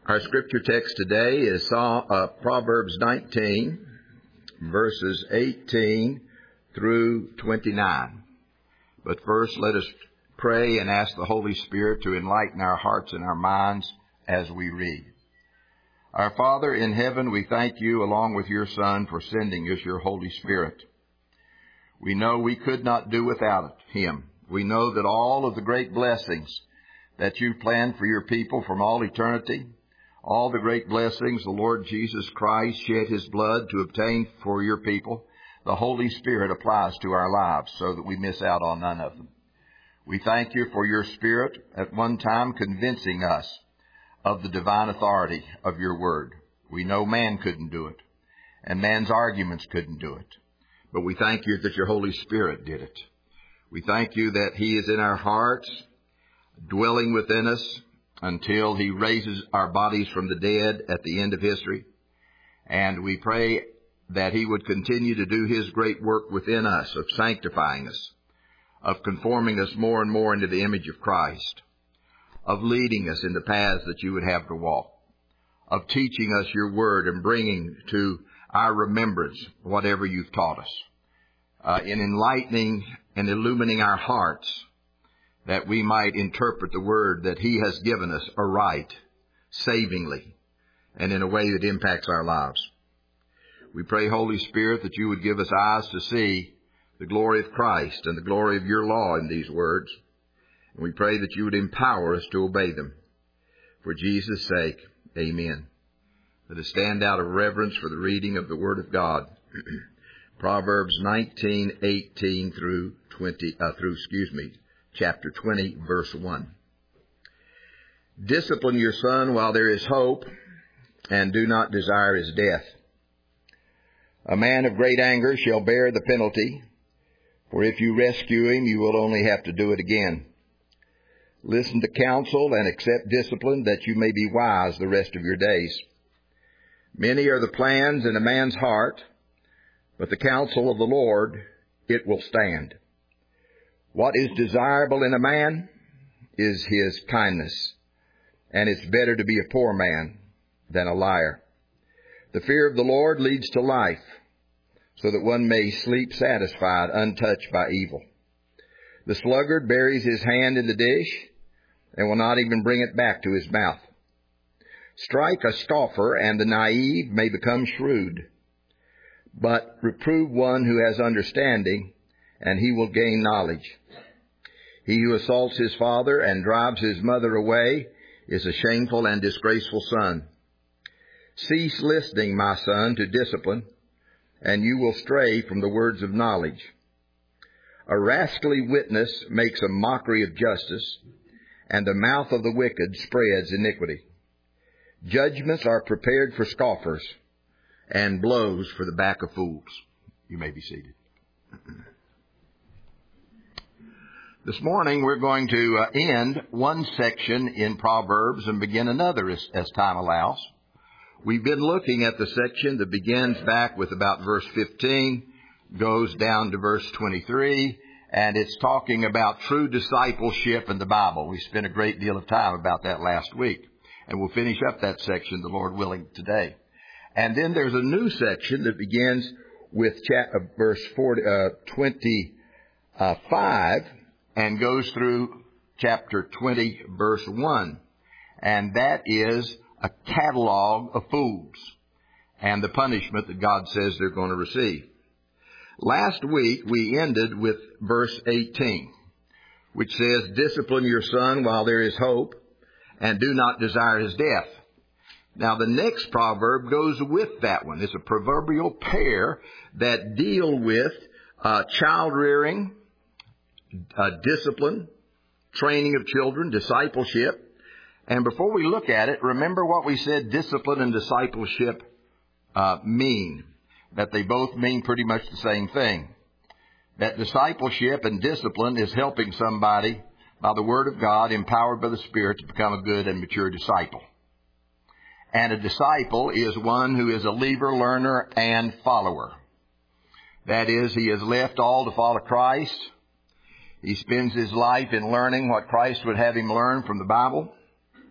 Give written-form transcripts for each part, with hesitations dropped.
Our scripture text today is Proverbs 19, verses 18 through 29. But first, let us pray and ask the Holy Spirit to enlighten our hearts and our minds as we read. Our Father in heaven, we thank you along with your Son for sending us your Holy Spirit. We know we could not do without him. We know that all of the great blessings that you've planned for your people from all eternity, all the great blessings the Lord Jesus Christ shed his blood to obtain for your people, the Holy Spirit applies to our lives so that we miss out on none of them. We thank you for your Spirit at one time convincing us of the divine authority of your word. We know man couldn't do it, and man's arguments couldn't do it. But we thank you that your Holy Spirit did it. We thank you that he is in our hearts, dwelling within us, until he raises our bodies from the dead at the end of history. And we pray that he would continue to do his great work within us of sanctifying us, of conforming us more and more into the image of Christ, of leading us in the paths that you would have to walk, of teaching us your word and bringing to our remembrance whatever you've taught us, in enlightening and illumining our hearts, that we might interpret the word that he has given us aright, savingly, and in a way that impacts our lives. We pray, Holy Spirit, that you would give us eyes to see the glory of Christ and the glory of your law in these words. And we pray that you would empower us to obey them. For Jesus' sake, amen. Let us stand out of reverence for the reading of the Word of God. Proverbs 19:18 through chapter 20, verse 1. Discipline your son while there is hope, and do not desire his death. A man of great anger shall bear the penalty, for if you rescue him, you will only have to do it again. Listen to counsel and accept discipline, that you may be wise the rest of your days. Many are the plans in a man's heart, but the counsel of the Lord, it will stand. What is desirable in a man is his kindness, and it's better to be a poor man than a liar. The fear of the Lord leads to life, so that one may sleep satisfied, untouched by evil. The sluggard buries his hand in the dish and will not even bring it back to his mouth. Strike a scoffer, and the naive may become shrewd. But reprove one who has understanding, and he will gain knowledge. He who assaults his father and drives his mother away is a shameful and disgraceful son. Cease listening, my son, to discipline, and you will stray from the words of knowledge. A rascally witness makes a mockery of justice, and the mouth of the wicked spreads iniquity. Judgments are prepared for scoffers, and blows for the back of fools. You may be seated. This morning we're going to end one section in Proverbs and begin another as time allows. We've been looking at the section that begins back with about verse 15, goes down to verse 23, and it's talking about true discipleship in the Bible. We spent a great deal of time about that last week, and we'll finish up that section, the Lord willing, today. And then there's a new section that begins with verse 25 and goes through chapter 20, verse 1. And that is a catalog of fools and the punishment that God says they're going to receive. Last week we ended with verse 18, which says, discipline your son while there is hope, and do not desire his death. Now, the next proverb goes with that one. It's a proverbial pair that deal with child rearing, discipline, training of children, discipleship. And before we look at it, remember what we said discipline and discipleship mean. That they both mean pretty much the same thing. That discipleship and discipline is helping somebody by the Word of God, empowered by the Spirit, to become a good and mature disciple. And a disciple is one who is a leaver, learner, and follower. That is, he has left all to follow Christ. He spends his life in learning what Christ would have him learn from the Bible.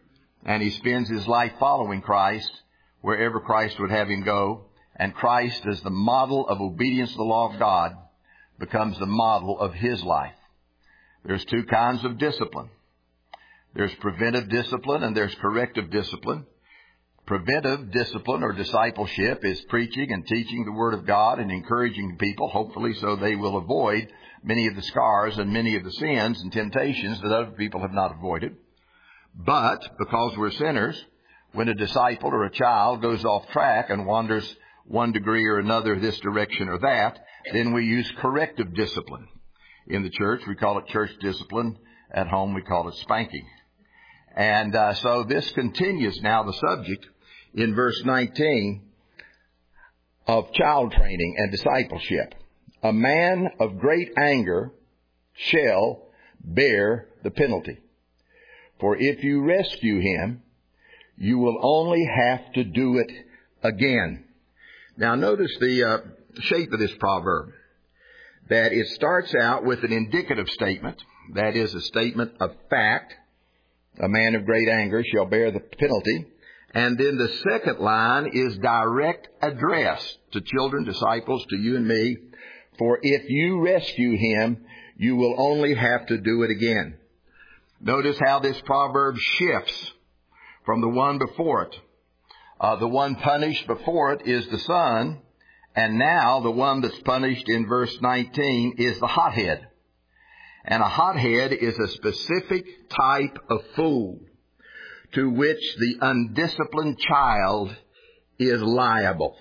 and he spends his life following Christ wherever Christ would have him go. And Christ, as the model of obedience to the law of God, becomes the model of his life. There's two kinds of discipline. There's preventive discipline and there's corrective discipline. Preventive discipline or discipleship is preaching and teaching the Word of God and encouraging people, hopefully so they will avoid many of the scars and many of the sins and temptations that other people have not avoided. But because we're sinners, when a disciple or a child goes off track and wanders one degree or another, this direction or that, then we use corrective discipline. In the church, we call it church discipline. At home, we call it spanking. And so this continues now the subject in verse 19 of child training and discipleship. A man of great anger shall bear the penalty. For if you rescue him, you will only have to do it again. Now notice the shape of this proverb. That it starts out with an indicative statement. That is a statement of fact. A man of great anger shall bear the penalty. And then the second line is direct address to children, disciples, to you and me. For if you rescue him, you will only have to do it again. Notice how this proverb shifts from the one before it. The one punished before it is the son. And now the one that's punished in verse 19 is the hothead. And a hothead is a specific type of fool to which the undisciplined child is liable.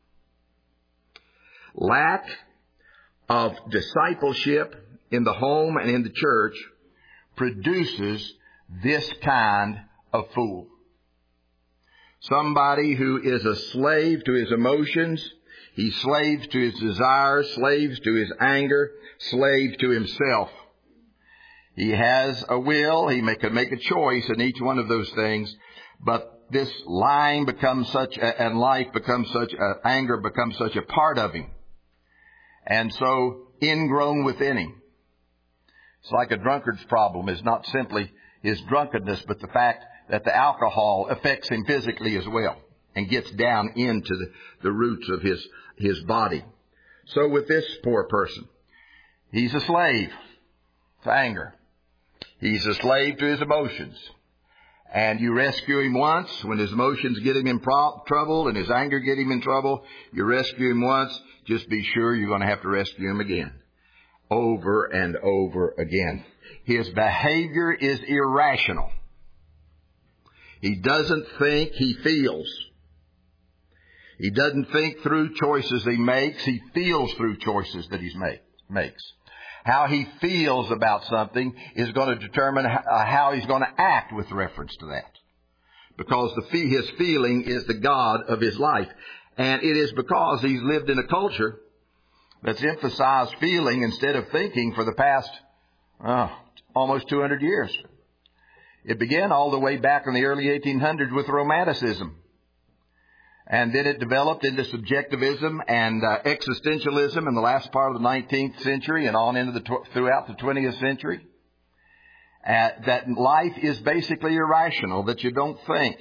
Lack of discipleship in the home and in the church produces this kind of fool. Somebody who is a slave to his emotions. He's slave to his desires, slave to his anger, slave to himself. He has a will. He can make a choice in each one of those things. But this lying becomes such, and life becomes such, anger becomes such a part of him. And so ingrown within him. It's like a drunkard's problem is not simply his drunkenness, but the fact that the alcohol affects him physically as well and gets down into the roots of his body. So with this poor person, he's a slave to anger. He's a slave to his emotions. And you rescue him once when his emotions get him in trouble and his anger get him in trouble. You rescue him once, just be sure you're going to have to rescue him again. Over and over again. His behavior is irrational. He doesn't think, he feels. He doesn't think through choices he makes. He feels through choices that he makes. How he feels about something is going to determine how he's going to act with reference to that. Because his feeling is the God of his life. And it is because he's lived in a culture that's emphasized feeling instead of thinking for the past almost 200 years. It began all the way back in the early 1800s with Romanticism. And then it developed into subjectivism and existentialism in the last part of the 19th century and on into throughout the 20th century. That life is basically irrational, that you don't think.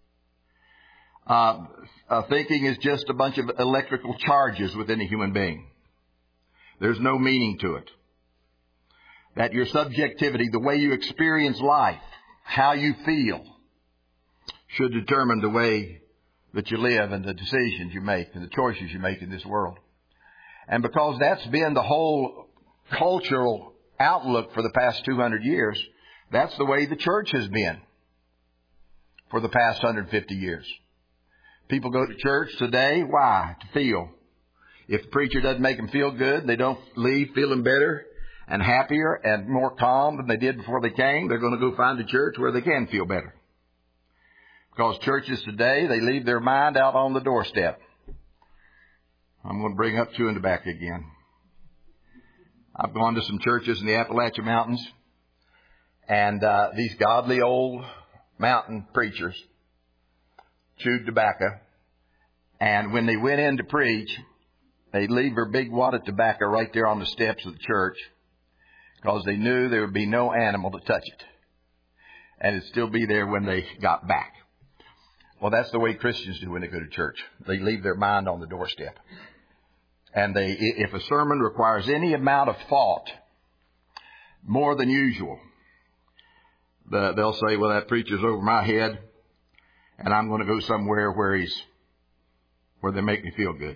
Thinking is just a bunch of electrical charges within a human being. There's no meaning to it. That your subjectivity, the way you experience life, how you feel, should determine the way that you live and the decisions you make and the choices you make in this world. And because that's been the whole cultural outlook for the past 200 years, that's the way the church has been for the past 150 years. People go to church today, why? To feel. If the preacher doesn't make them feel good, they don't leave feeling better and happier and more calm than they did before they came, they're going to go find a church where they can feel better. Because churches today, they leave their mind out on the doorstep. I'm going to bring up chewing tobacco again. I've gone to some churches in the Appalachian Mountains, and these godly old mountain preachers chewed tobacco. And when they went in to preach, they'd leave their big wad of tobacco right there on the steps of the church because they knew there would be no animal to touch it. and it'd still be there when they got back. Well, that's the way Christians do when they go to church. They leave their mind on the doorstep. And if a sermon requires any amount of thought, more than usual, they'll say, well, that preacher's over my head, and I'm going to go somewhere where they make me feel good.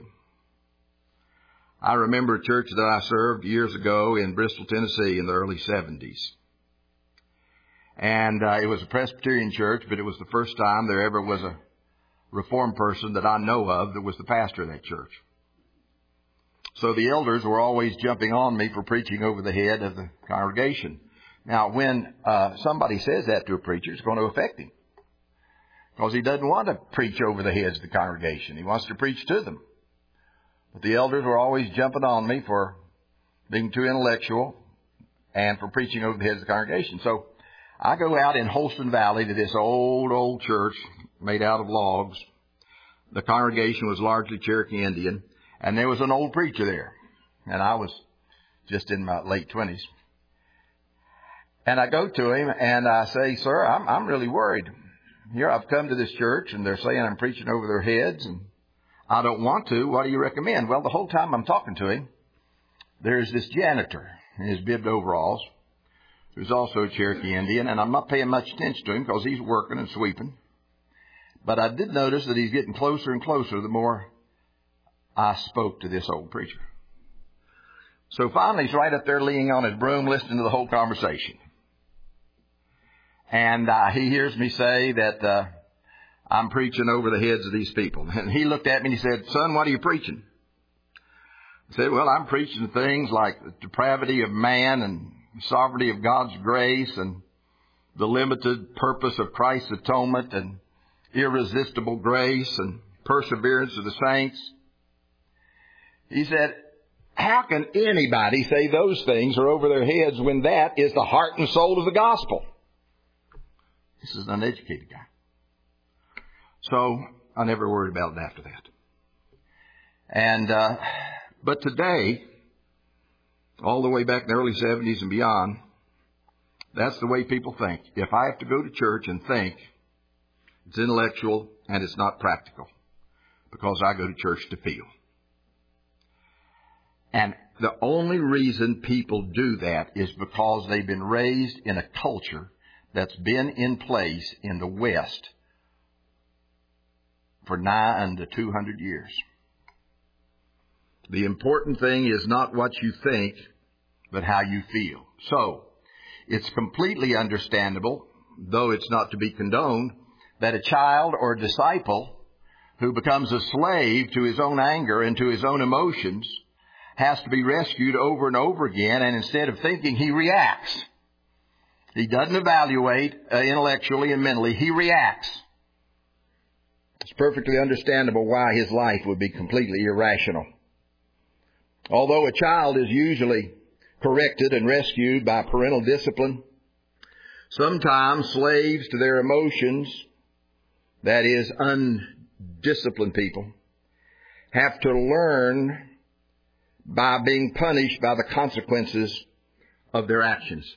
I remember a church that I served years ago in Bristol, Tennessee in the early 70s. And it was a Presbyterian church, but it was the first time there ever was a Reformed person that I know of that was the pastor of that church. So the elders were always jumping on me for preaching over the head of the congregation. Now, when somebody says that to a preacher, it's going to affect him. Because he doesn't want to preach over the heads of the congregation. He wants to preach to them. But the elders were always jumping on me for being too intellectual and for preaching over the heads of the congregation. So I go out in Holston Valley to this old church made out of logs. The congregation was largely Cherokee Indian, and there was an old preacher there. And I was just in my late 20s. And I go to him and I say, sir, I'm really worried. Here I've come to this church and they're saying I'm preaching over their heads and I don't want to. What do you recommend? Well, the whole time I'm talking to him, there's this janitor in his bibbed overalls who's also a Cherokee Indian, and I'm not paying much attention to him because he's working and sweeping. But I did notice that he's getting closer and closer the more I spoke to this old preacher. So finally he's right up there leaning on his broom listening to the whole conversation. And he hears me say that I'm preaching over the heads of these people. And he looked at me and he said, son, what are you preaching? I said, well, I'm preaching things like the depravity of man and sovereignty of God's grace and the limited purpose of Christ's atonement and irresistible grace and perseverance of the saints. He said, how can anybody say those things are over their heads when that is the heart and soul of the gospel? This is an uneducated guy. So I never worried about it after that. And but today, all the way back in the early 70s and beyond, that's the way people think. If I have to go to church and think, it's intellectual and it's not practical because I go to church to feel. And the only reason people do that is because they've been raised in a culture that's been in place in the West for nigh unto 200 years. The important thing is not what you think, but how you feel. So, it's completely understandable, though it's not to be condoned, that a child or a disciple who becomes a slave to his own anger and to his own emotions has to be rescued over and over again, and instead of thinking, he reacts. He doesn't evaluate intellectually and mentally. He reacts. It's perfectly understandable why his life would be completely irrational. Although a child is usually corrected and rescued by parental discipline, sometimes slaves to their emotions, that is, undisciplined people, have to learn by being punished by the consequences of their actions.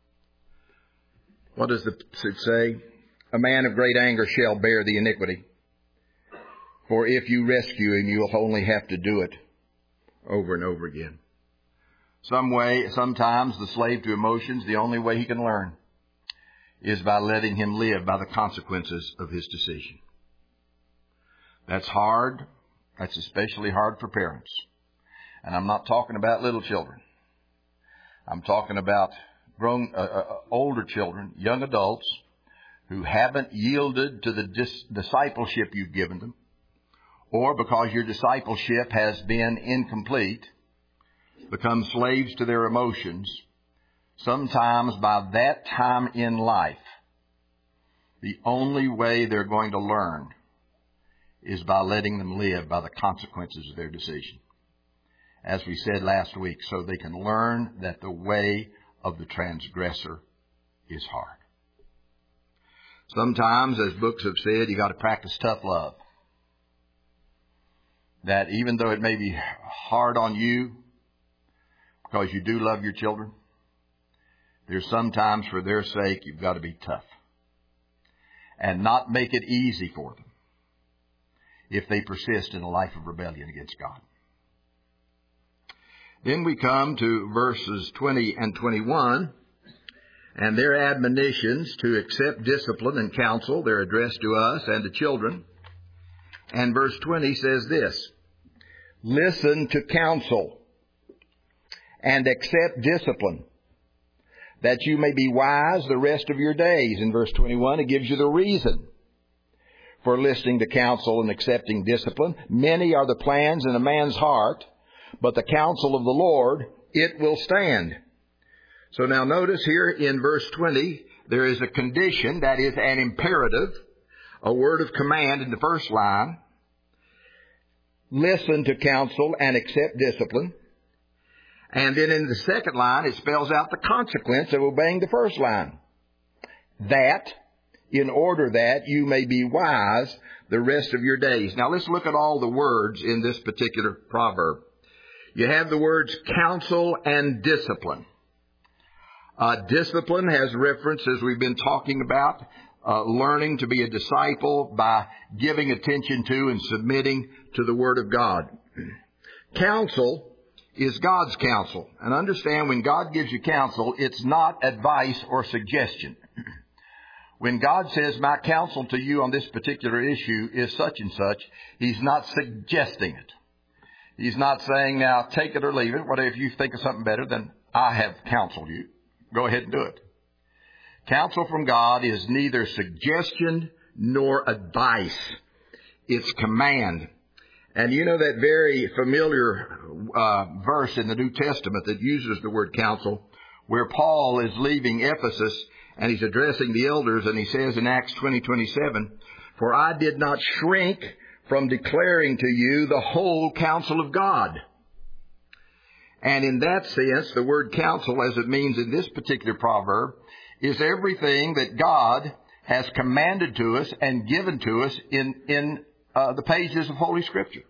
What does it say? A man of great anger shall bear the iniquity. For if you rescue him, you'll only have to do it over and over again. Sometimes the slave to emotions, the only way he can learn is by letting him live by the consequences of his decision. That's hard. That's especially hard for parents. And I'm not talking about little children. I'm talking about grown, older children, young adults who haven't yielded to the discipleship you've given them, or because your discipleship has been incomplete, become slaves to their emotions. Sometimes by that time in life, the only way they're going to learn is by letting them live by the consequences of their decision. As we said last week, so they can learn that the way of the transgressor is hard. Sometimes, as books have said, you got to practice tough love. That even though it may be hard on you, because you do love your children, there's sometimes for their sake you've got to be tough. and not make it easy for them if they persist in a life of rebellion against God. Then we come to verses 20 and 21, and their admonitions to accept discipline and counsel. They're addressed to us and to children. And verse 20 says this, listen to counsel and accept discipline, that you may be wise the rest of your days. In verse 21, it gives you the reason for listening to counsel and accepting discipline. Many are the plans in a man's heart, but the counsel of the Lord, it will stand. So now notice here in verse 20, there is a condition, that is an imperative, a word of command in the first line. Listen to counsel and accept discipline. And then in the second line, it spells out the consequence of obeying the first line. That, in order that you may be wise the rest of your days. Now let's look at all the words in this particular proverb. You have the words counsel and discipline. Discipline has reference, as we've been talking about, learning to be a disciple by giving attention to and submitting to the Word of God. Counsel is God's counsel. And understand, when God gives you counsel, it's not advice or suggestion. When God says, my counsel to you on this particular issue is such and such, He's not suggesting it. He's not saying, now take it or leave it. What if you think of something better, then I have counseled you. Go ahead and do it. Counsel from God is neither suggestion nor advice. It's command. And you know that very familiar verse in the New Testament that uses the word counsel, where Paul is leaving Ephesus and he's addressing the elders, and he says in Acts 20:27, for I did not shrink from declaring to you the whole counsel of God. And in that sense, the word counsel, as it means in this particular proverb, is everything that God has commanded to us and given to us in the pages of Holy Scripture.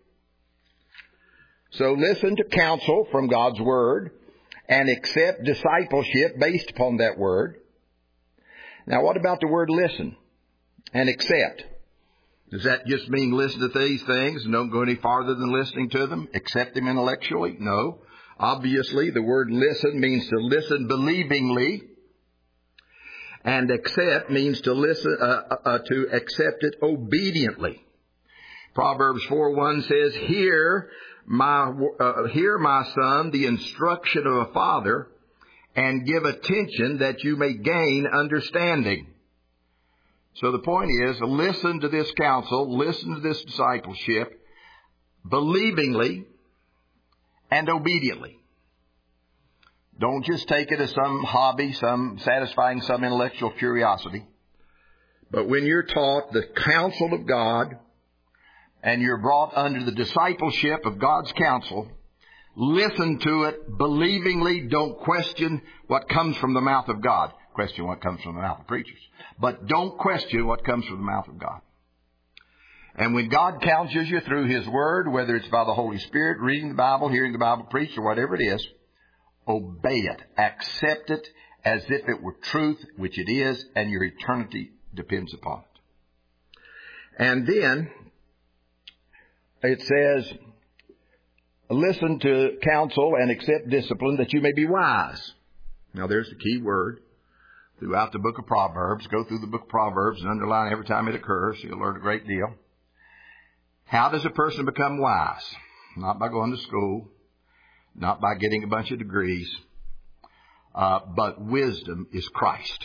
So listen to counsel from God's Word and accept discipleship based upon that Word. Now, what about the word listen and accept? Does that just mean listen to these things and don't go any farther than listening to them? Accept them intellectually? No. Obviously, the word listen means to listen believingly. And accept means to listen, to accept it obediently. Proverbs 4:1 says, Hear, my son, the instruction of a father, and give attention that you may gain understanding. So the point is, listen to this counsel, listen to this discipleship, believingly and obediently. Don't just take it as some hobby, some satisfying some intellectual curiosity. But when you're taught the counsel of God and you're brought under the discipleship of God's counsel, listen to it believingly. Don't question what comes from the mouth of God. Question what comes from the mouth of preachers. But don't question what comes from the mouth of God. And when God counsels you through His Word, whether it's by the Holy Spirit, reading the Bible, hearing the Bible preached, or whatever it is, obey it. Accept it as if it were truth, which it is, and your eternity depends upon it. And then it says, listen to counsel and accept discipline that you may be wise. Now there's the key word throughout the book of Proverbs. Go through the book of Proverbs and underline every time it occurs. You'll learn a great deal. How does a person become wise? Not by going to school, not by getting a bunch of degrees, but wisdom is Christ.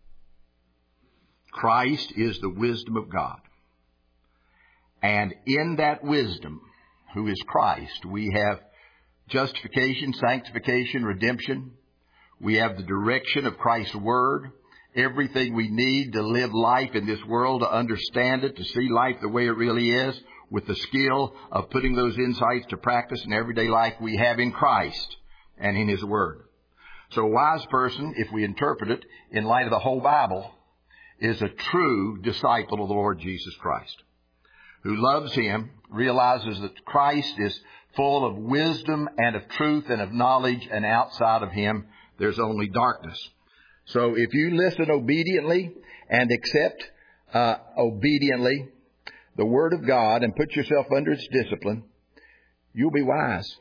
Christ is the wisdom of God. And in that wisdom, who is Christ, we have justification, sanctification, redemption. We have the direction of Christ's Word. Everything we need to live life in this world, to understand it, to see life the way it really is, with the skill of putting those insights to practice in everyday life, we have in Christ and in His Word. So a wise person, if we interpret it in light of the whole Bible, is a true disciple of the Lord Jesus Christ, who loves Him, realizes that Christ is full of wisdom and of truth and of knowledge, and outside of Him there's only darkness. So if you listen obediently and accept obediently the Word of God and put yourself under its discipline, you'll be wise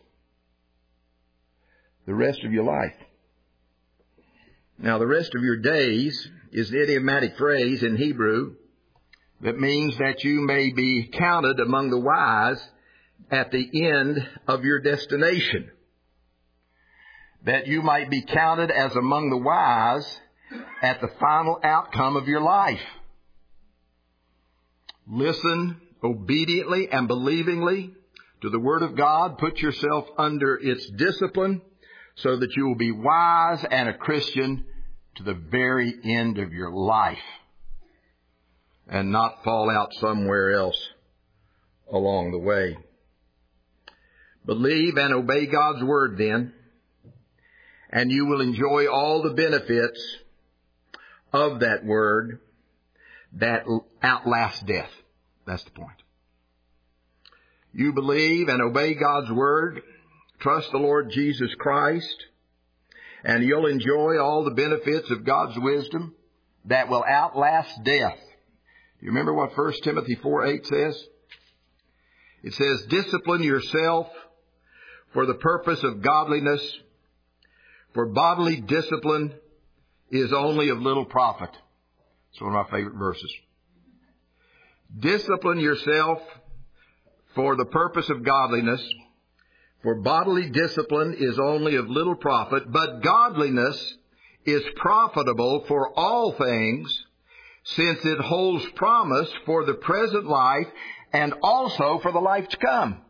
the rest of your life. Now, the rest of your days is the idiomatic phrase in Hebrew that means that you may be counted among the wise at the end of your destination. That you might be counted as among the wise at the final outcome of your life. Listen obediently and believingly to the Word of God. Put yourself under its discipline so that you will be wise and a Christian to the very end of your life and not fall out somewhere else along the way. Believe and obey God's Word then, and you will enjoy all the benefits of that Word that outlast death. That's the point. You believe and obey God's Word, trust the Lord Jesus Christ, and you'll enjoy all the benefits of God's wisdom that will outlast death. Do you remember what 1 Timothy 4:8 says? It says, discipline yourself for the purpose of godliness, for bodily discipline is only of little profit. It's one of my favorite verses. Discipline yourself for the purpose of godliness, for bodily discipline is only of little profit, but godliness is profitable for all things, since it holds promise for the present life and also for the life to come.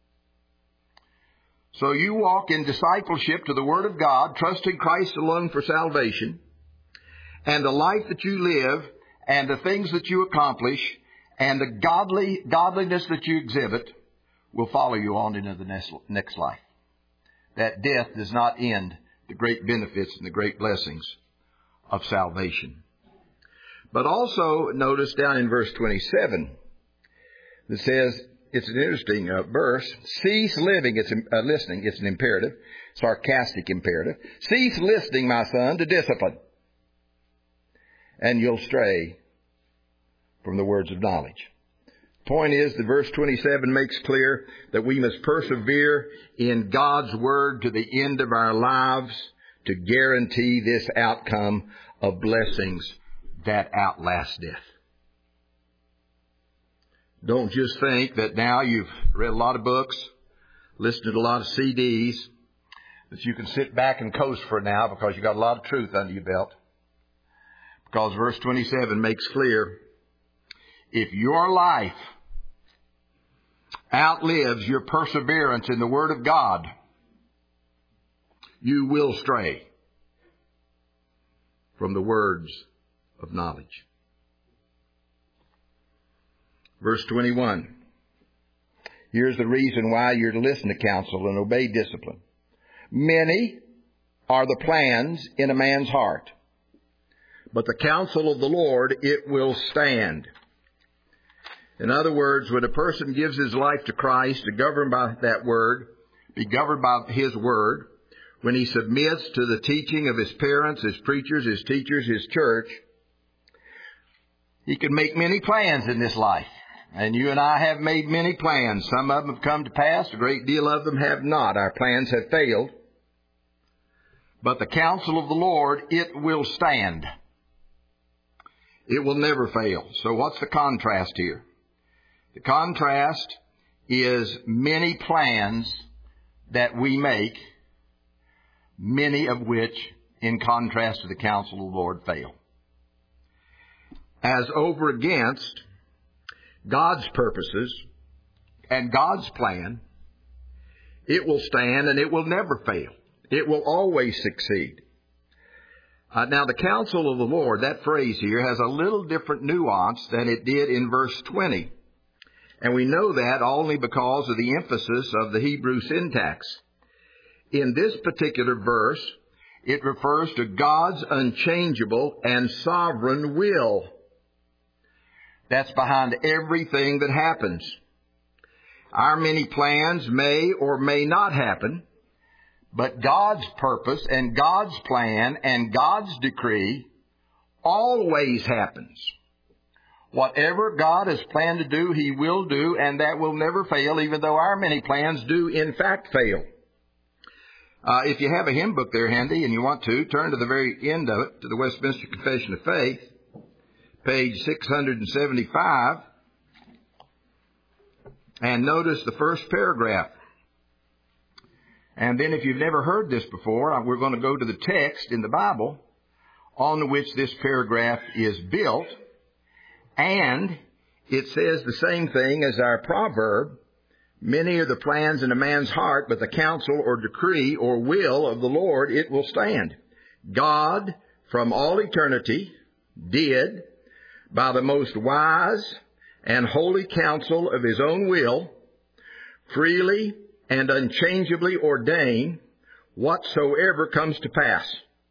So you walk in discipleship to the Word of God, trusting Christ alone for salvation, and the life that you live and the things that you accomplish and the godliness that you exhibit will follow you on into the next life. That death does not end the great benefits and the great blessings of salvation. But also notice down in verse 27, that says, it's an interesting verse, cease living, listening, it's an imperative, sarcastic imperative. Cease listening, my son, to discipline, and you'll stray from the words of knowledge. Point is that verse 27 makes clear that we must persevere in God's Word to the end of our lives to guarantee this outcome of blessings that outlast death. Don't just think that now you've read a lot of books, listened to a lot of CDs, that you can sit back and coast for now because you've got a lot of truth under your belt. Because verse 27 makes clear, if your life outlives your perseverance in the Word of God, you will stray from the words of knowledge. Verse 21. Here's the reason why you're to listen to counsel and obey discipline. Many are the plans in a man's heart, but the counsel of the Lord, it will stand. In other words, when a person gives his life to Christ to govern by that Word, be governed by His Word, when he submits to the teaching of his parents, his preachers, his teachers, his church, he can make many plans in this life. And you and I have made many plans. Some of them have come to pass. A great deal of them have not. Our plans have failed. But the counsel of the Lord, it will stand. It will never fail. So what's the contrast here? The contrast is many plans that we make, many of which, in contrast to the counsel of the Lord, fail. As over against God's purposes and God's plan, it will stand and it will never fail. It will always succeed. Now, the counsel of the Lord, that phrase here, has a little different nuance than it did in verse 20. And we know that only because of the emphasis of the Hebrew syntax. In this particular verse, it refers to God's unchangeable and sovereign will. That's behind everything that happens. Our many plans may or may not happen, but God's purpose and God's plan and God's decree always happens. Whatever God has planned to do, He will do, and that will never fail, even though our many plans do in fact fail. If you have a hymn book there handy and you want to, turn to the very end of it, to the Westminster Confession of Faith, page 675, and notice the first paragraph. And then if you've never heard this before, we're going to go to the text in the Bible on which this paragraph is built. And it says the same thing as our proverb. Many are the plans in a man's heart, but the counsel or decree or will of the Lord, it will stand. God, from all eternity, did, by the most wise and holy counsel of His own will, freely and unchangeably ordain whatsoever comes to pass.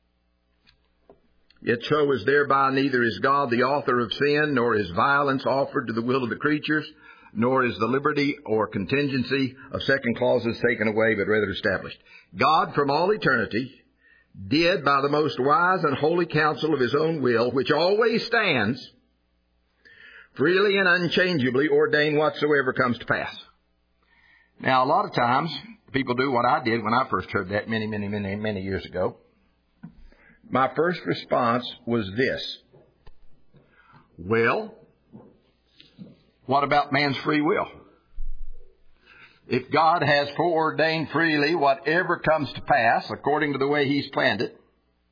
Yet so is thereby neither is God the author of sin, nor is violence offered to the will of the creatures, nor is the liberty or contingency of second clauses taken away, but rather established. God from all eternity did by the most wise and holy counsel of His own will, which always stands, freely and unchangeably ordain whatsoever comes to pass. Now, a lot of times, people do what I did when I first heard that many years ago. My first response was this: well, what about man's free will? If God has foreordained freely whatever comes to pass according to the way He's planned it,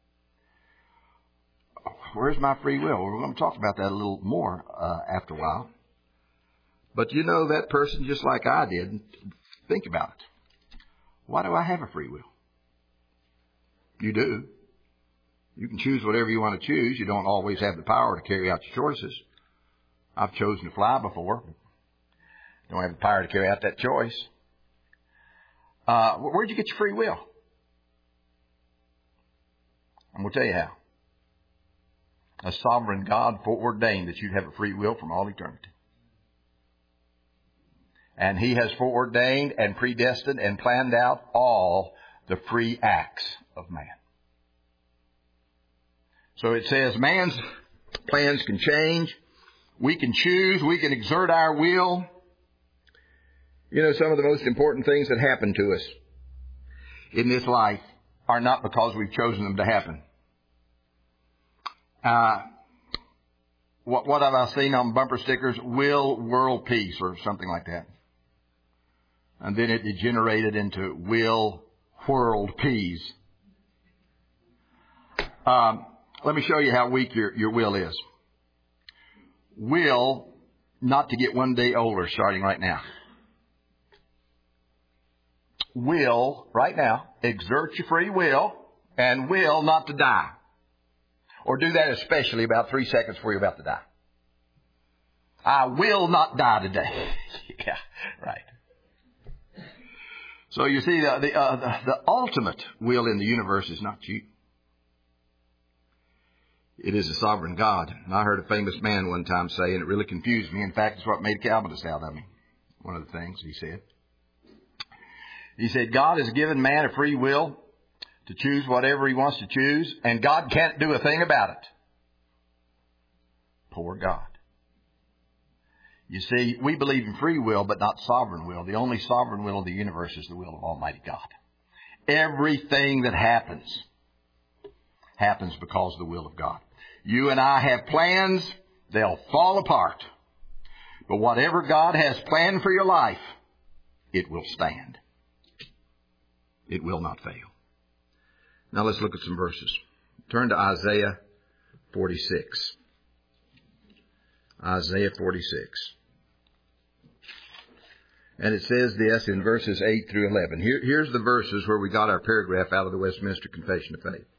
where's my free will? We're going to talk about that a little more after a while. But you know, that person, just like I did, think about it. Why do I have a free will? You do. You can choose whatever you want to choose. You don't always have the power to carry out your choices. I've chosen to fly before. Don't have the power to carry out that choice. Where'd you get your free will? I'm going to tell you how. A sovereign God foreordained that you'd have a free will from all eternity. And He has foreordained and predestined and planned out all the free acts of man. So it says man's plans can change. We can choose. We can exert our will. You know, some of the most important things that happen to us in this life are not because we've chosen them to happen. What have I seen on bumper stickers? Will world peace or something like that. And then it degenerated into will whirled peas. Let me show you how weak your will is. Will not to get one day older starting right now. Will, right now, exert your free will and will not to die. Or do that especially about 3 seconds before you're about to die. I will not die today. Yeah, right. So you see, the ultimate will in the universe is not you. It is a sovereign God. And I heard a famous man one time say, and it really confused me. In fact, it's what made a Calvinist out of me. One of the things he said. He said, God has given man a free will to choose whatever he wants to choose, and God can't do a thing about it. Poor God. You see, we believe in free will, but not sovereign will. The only sovereign will of the universe is the will of Almighty God. Everything that happens because of the will of God. You and I have plans, they'll fall apart. But whatever God has planned for your life, it will stand. It will not fail. Now let's look at some verses. Turn to Isaiah 46. Isaiah 46. And it says this in verses 8 through 11. Here's the verses where we got our paragraph out of the Westminster Confession of Faith.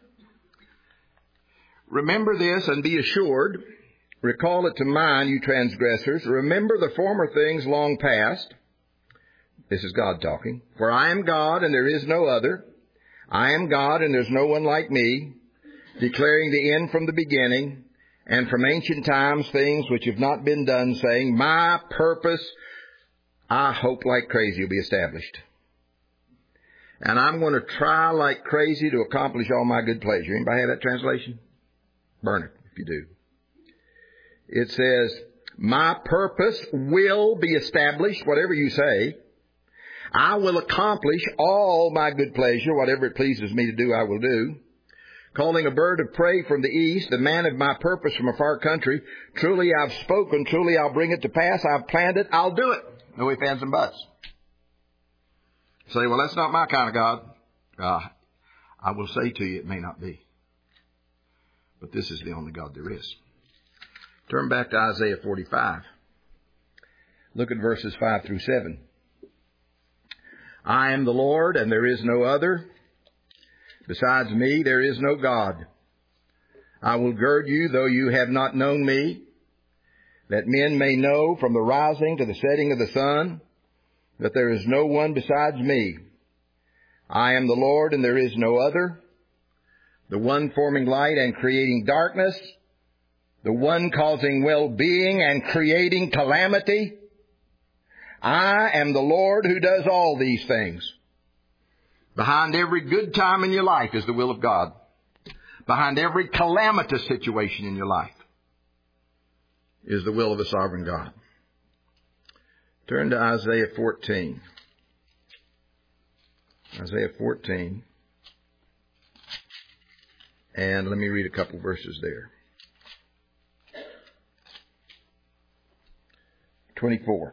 Remember this and be assured. Recall it to mind, you transgressors. Remember the former things long past. This is God talking. For I am God and there is no other. I am God and there's no one like me, declaring the end from the beginning, and from ancient times things which have not been done, saying, my purpose, I hope like crazy, will be established. And I'm going to try like crazy to accomplish all my good pleasure. Anybody have that translation? Burn it if you do. it says, my purpose will be established, whatever you say. I will accomplish all my good pleasure, whatever it pleases me to do, I will do. Calling a bird of prey from the east, the man of my purpose from a far country. Truly I've spoken, truly I'll bring it to pass. I've planned it, I'll do it. No ifs, ands, and buts. Say, well, that's not my kind of God. I will say to you, it may not be. But this is the only God there is. Turn back to Isaiah 45. Look at verses 5 through 7. I am the Lord, and there is no other. Besides me, there is no God. I will gird you, though you have not known me, that men may know from the rising to the setting of the sun that there is no one besides me. I am the Lord, and there is no other, the one forming light and creating darkness, the one causing well-being and creating calamity. I am the Lord who does all these things. Behind every good time in your life is the will of God. Behind every calamitous situation in your life is the will of a sovereign God. Turn to Isaiah 14. Isaiah 14. And let me read a couple verses there. 24.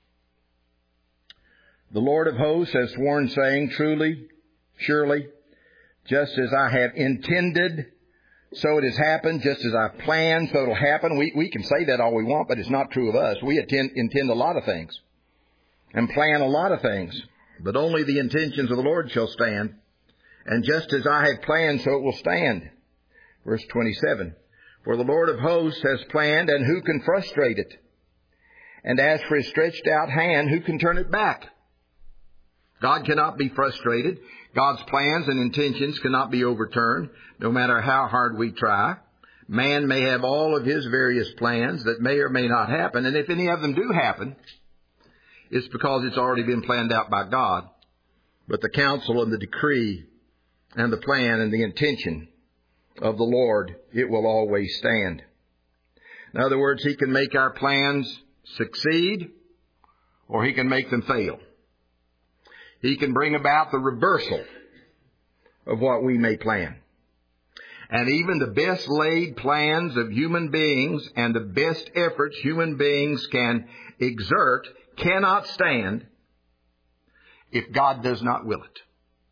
The Lord of hosts has sworn, saying, truly, surely, just as I have intended, so it has happened. Just as I planned, so it will happen. We can say that all we want, but it's not true of us. We intend a lot of things and plan a lot of things, but only the intentions of the Lord shall stand. And just as I have planned, so it will stand. Verse 27. For the Lord of hosts has planned, and who can frustrate it? And as for his stretched out hand, who can turn it back? God cannot be frustrated. God's plans and intentions cannot be overturned, no matter how hard we try. Man may have all of his various plans that may or may not happen, and if any of them do happen, it's because it's already been planned out by God. But the counsel and the decree and the plan and the intention of the Lord, it will always stand. In other words, He can make our plans succeed, or He can make them fail. He can bring about the reversal of what we may plan. And even the best laid plans of human beings and the best efforts human beings can exert cannot stand if God does not will it.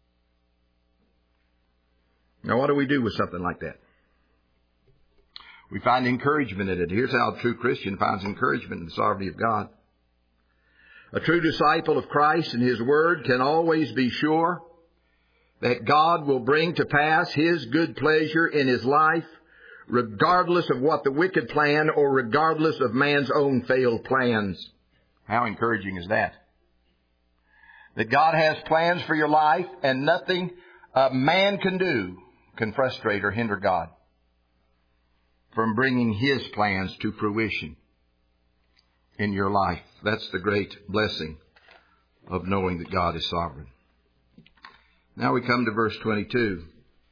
Now, what do we do with something like that? We find encouragement in it. Here's how a true Christian finds encouragement in the sovereignty of God. A true disciple of Christ and His Word can always be sure that God will bring to pass His good pleasure in his life, regardless of what the wicked plan or regardless of man's own failed plans. How encouraging is that? That God has plans for your life, and nothing man can do can frustrate or hinder God from bringing His plans to fruition in your life. That's the great blessing of knowing that God is sovereign. Now we come to verse 22.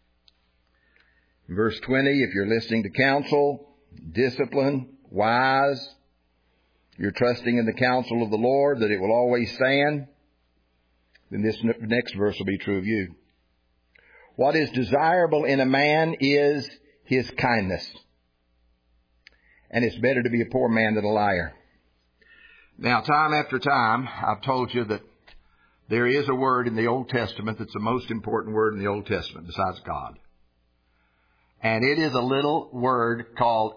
In verse 20, if you're listening to counsel, discipline, wise, you're trusting in the counsel of the Lord that it will always stand, then this next verse will be true of you. What is desirable in a man is his kindness. And it's better to be a poor man than a liar. Now, time after time, I've told you that there is a word in the Old Testament that's the most important word in the Old Testament besides God. And it is a little word called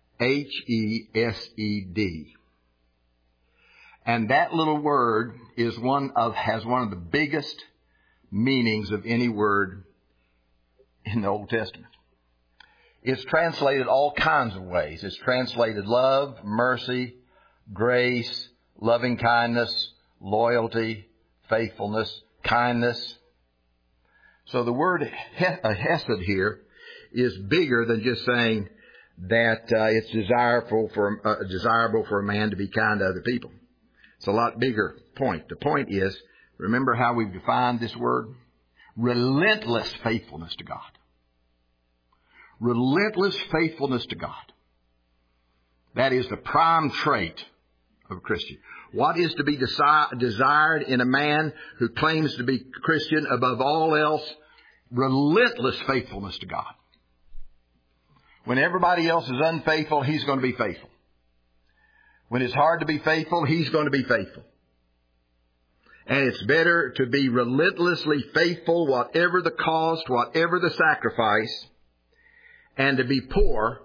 H-E-S-E-D. And that little word has one of the biggest meanings of any word in the Old Testament. It's translated all kinds of ways. It's translated love, mercy, grace, loving kindness, loyalty, faithfulness, kindness. So the word hesed here is bigger than just saying that it's desirable for a man to be kind to other people. It's a lot bigger point. The point is, remember how we've defined this word? Relentless faithfulness to God. Relentless faithfulness to God. That is the prime trait of a Christian. What is to be desired in a man who claims to be Christian above all else? Relentless faithfulness to God. When everybody else is unfaithful, he's going to be faithful. When it's hard to be faithful, he's going to be faithful. And it's better to be relentlessly faithful, whatever the cost, whatever the sacrifice, and to be poor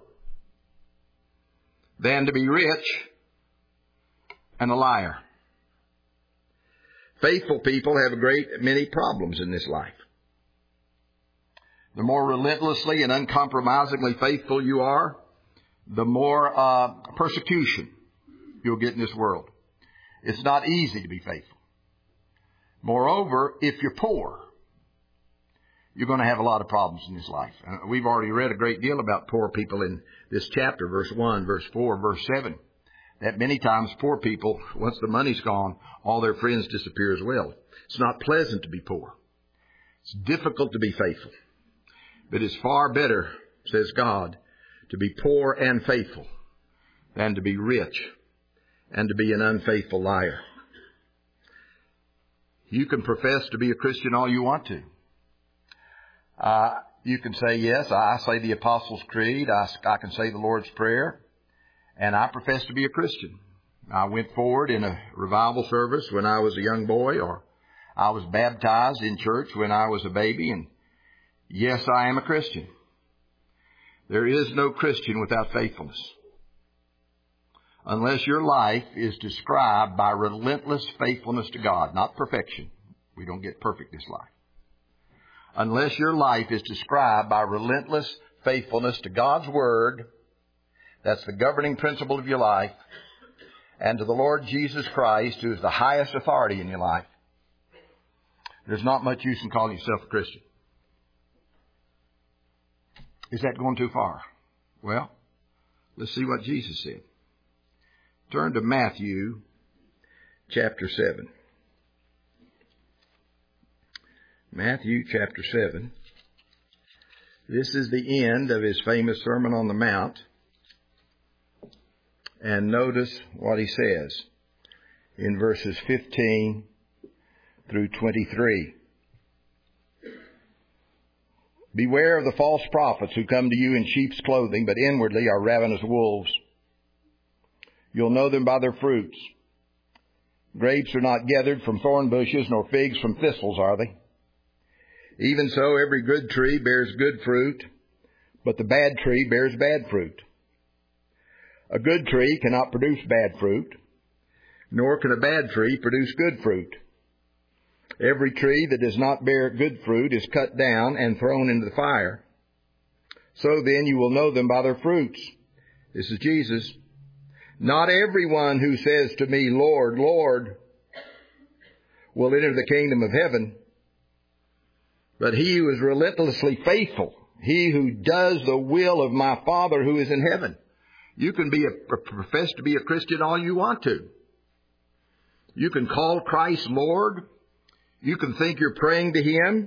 than to be rich and a liar. Faithful people have a great many problems in this life. The more relentlessly and uncompromisingly faithful you are, the more persecution you'll get in this world. It's not easy to be faithful. Moreover, if you're poor, you're going to have a lot of problems in this life. We've already read a great deal about poor people in this chapter, verse 1, verse 4, verse 7. That many times poor people, once the money's gone, all their friends disappear as well. It's not pleasant to be poor. It's difficult to be faithful. But it's far better, says God, to be poor and faithful than to be rich and to be an unfaithful liar. You can profess to be a Christian all you want to. You can say, yes, I say the Apostles' Creed. I can say the Lord's Prayer. And I profess to be a Christian. I went forward in a revival service when I was a young boy, or I was baptized in church when I was a baby. And yes, I am a Christian. There is no Christian without faithfulness. Unless your life is described by relentless faithfulness to God, not perfection. We don't get perfect this life. Unless your life is described by relentless faithfulness to God's Word, that's the governing principle of your life, and to the Lord Jesus Christ, who is the highest authority in your life, there's not much use in calling yourself a Christian. Is that going too far? Well, let's see what Jesus said. Turn to Matthew chapter 7. Matthew chapter 7. This is the end of his famous Sermon on the Mount. And notice what he says in verses 15 through 23. Beware of the false prophets who come to you in sheep's clothing, but inwardly are ravenous wolves. You'll know them by their fruits. Grapes are not gathered from thorn bushes, nor figs from thistles, are they? Even so, every good tree bears good fruit, but the bad tree bears bad fruit. A good tree cannot produce bad fruit, nor can a bad tree produce good fruit. Every tree that does not bear good fruit is cut down and thrown into the fire. So then you will know them by their fruits. This is Jesus. Not everyone who says to me, Lord, Lord, will enter the kingdom of heaven, but he who is relentlessly faithful, he who does the will of my Father who is in heaven. You can profess to be a Christian all you want to. You can call Christ Lord. You can think you're praying to Him.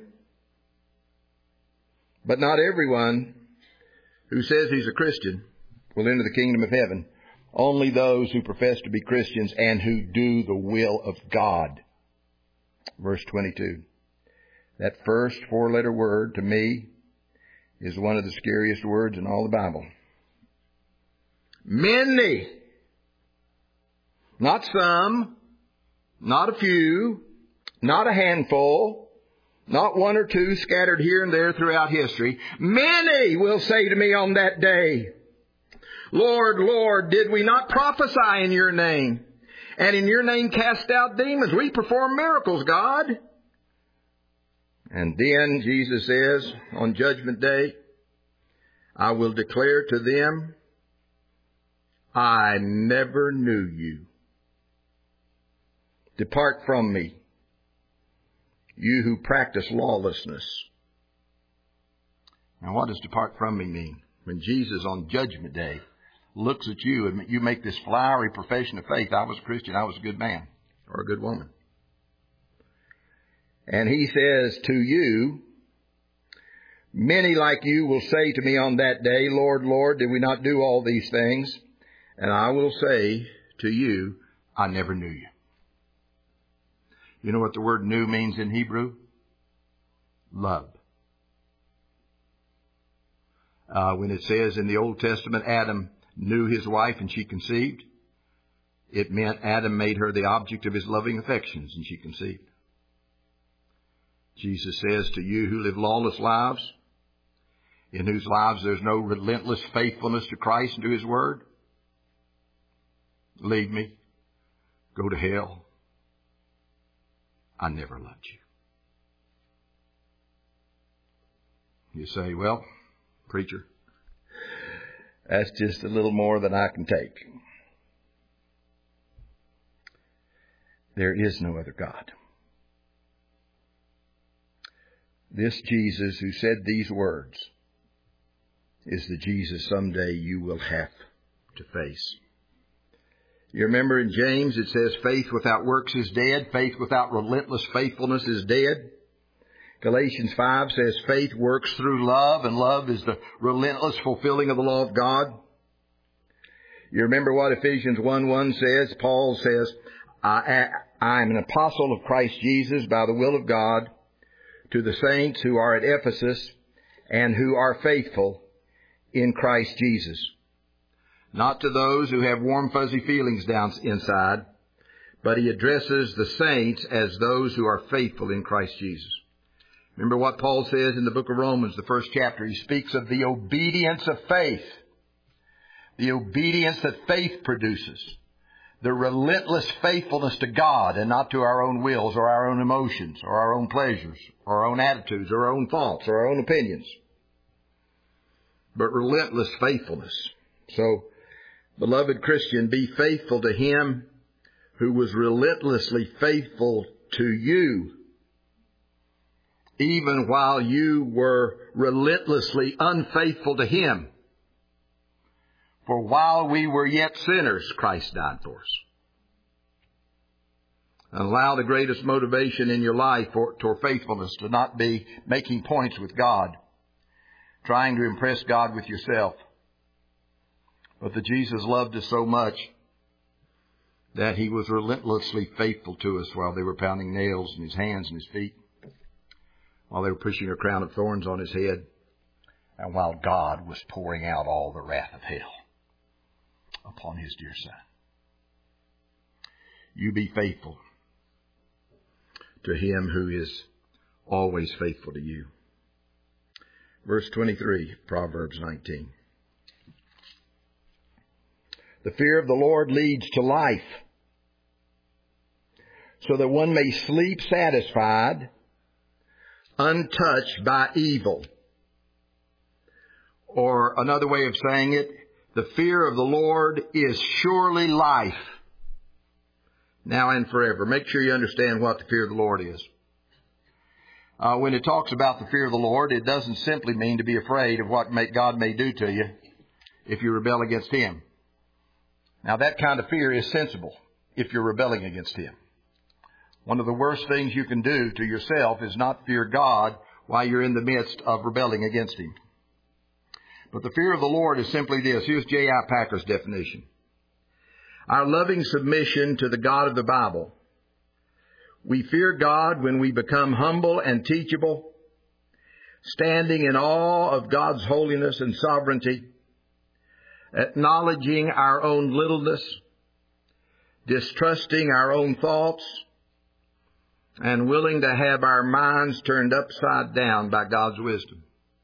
But not everyone who says he's a Christian will enter the kingdom of heaven. Only those who profess to be Christians and who do the will of God. Verse 22. That first four-letter word to me is one of the scariest words in all the Bible. Many. Not some. Not a few. Not a handful. Not one or two scattered here and there throughout history. Many will say to me on that day, Lord, Lord, did we not prophesy in your name? And in your name cast out demons? We perform miracles, God. And then Jesus says, on Judgment Day, I will declare to them, I never knew you. Depart from me, you who practice lawlessness. Now, what does depart from me mean? When Jesus on Judgment Day looks at you and you make this flowery profession of faith, I was a Christian, I was a good man or a good woman. And he says to you, many like you will say to me on that day, Lord, Lord, did we not do all these things? and I will say to you, I never knew you. You know what the word knew means in Hebrew? Love. When it says in the Old Testament, Adam knew his wife and she conceived, it meant Adam made her the object of his loving affections and she conceived. Jesus says to you who live lawless lives, in whose lives there's no relentless faithfulness to Christ and to His Word, leave me, go to hell. I never loved you. You say, well, preacher, that's just a little more than I can take. There is no other God. This Jesus who said these words is the Jesus someday you will have to face. You remember in James it says faith without works is dead. Faith without relentless faithfulness is dead. Galatians 5 says faith works through love, and love is the relentless fulfilling of the law of God. You remember what Ephesians 1:1 says? Paul says, I am an apostle of Christ Jesus by the will of God to the saints who are at Ephesus and who are faithful in Christ Jesus. Not to those who have warm, fuzzy feelings down inside, but he addresses the saints as those who are faithful in Christ Jesus. Remember what Paul says in the book of Romans, the first chapter. He speaks of the obedience of faith. The obedience that faith produces. The relentless faithfulness to God and not to our own wills or our own emotions or our own pleasures or our own attitudes or our own thoughts or our own opinions. But relentless faithfulness. So, beloved Christian, be faithful to Him who was relentlessly faithful to you, even while you were relentlessly unfaithful to Him. For while we were yet sinners, Christ died for us. And allow the greatest motivation in your life toward faithfulness to not be making points with God, trying to impress God with yourself. But that Jesus loved us so much that He was relentlessly faithful to us while they were pounding nails in His hands and His feet, while they were pushing a crown of thorns on His head, and while God was pouring out all the wrath of hell upon His dear Son. You be faithful to Him who is always faithful to you. Verse 23, Proverbs 19. The fear of the Lord leads to life, so that one may sleep satisfied, untouched by evil. Or another way of saying it, the fear of the Lord is surely life, now and forever. Make sure you understand what the fear of the Lord is. When it talks about the fear of the Lord, it doesn't simply mean to be afraid of what God may do to you if you rebel against Him. Now, that kind of fear is sensible if you're rebelling against Him. One of the worst things you can do to yourself is not fear God while you're in the midst of rebelling against Him. But the fear of the Lord is simply this. Here's J.I. Packer's definition. Our loving submission to the God of the Bible. We fear God when we become humble and teachable, standing in awe of God's holiness and sovereignty, acknowledging our own littleness, distrusting our own thoughts, and willing to have our minds turned upside down by God's wisdom.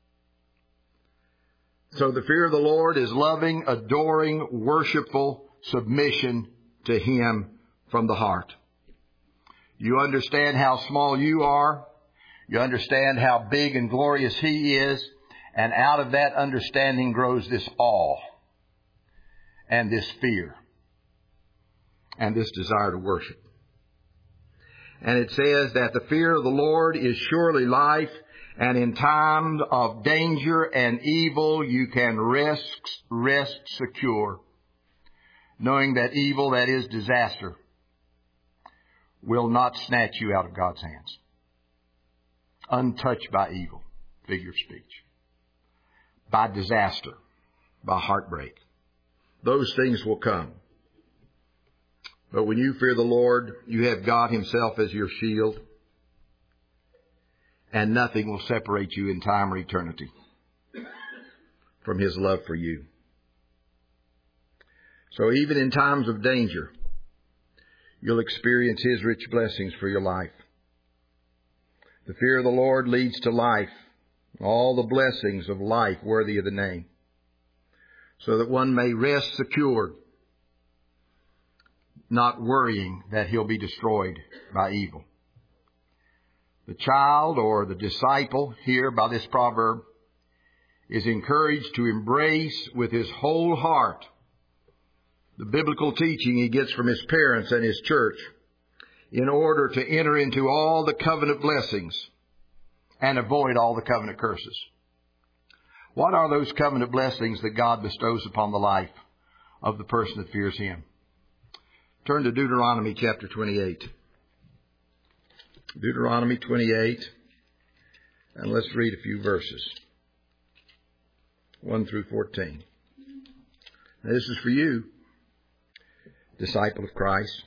So the fear of the Lord is loving, adoring, worshipful submission to Him from the heart. You understand how small you are. You understand how big and glorious He is. And out of that understanding grows this awe and this fear and this desire to worship. And it says that the fear of the Lord is surely life, and in times of danger and evil you can rest secure, knowing that evil, that is disaster, will not snatch you out of God's hands. Untouched by evil, figure of speech, by disaster, by heartbreak, those things will come. But when you fear the Lord, you have God Himself as your shield, and nothing will separate you in time or eternity from His love for you. So even in times of danger, you'll experience His rich blessings for your life. The fear of the Lord leads to life, all the blessings of life worthy of the name, so that one may rest secured, not worrying that he'll be destroyed by evil. The child or the disciple here by this proverb is encouraged to embrace with his whole heart the biblical teaching he gets from his parents and his church in order to enter into all the covenant blessings and avoid all the covenant curses. What are those covenant blessings that God bestows upon the life of the person that fears Him? Turn to Deuteronomy chapter 28. Deuteronomy 28, and let's read a few verses, 1 through 14. Now, this is for you, disciple of Christ.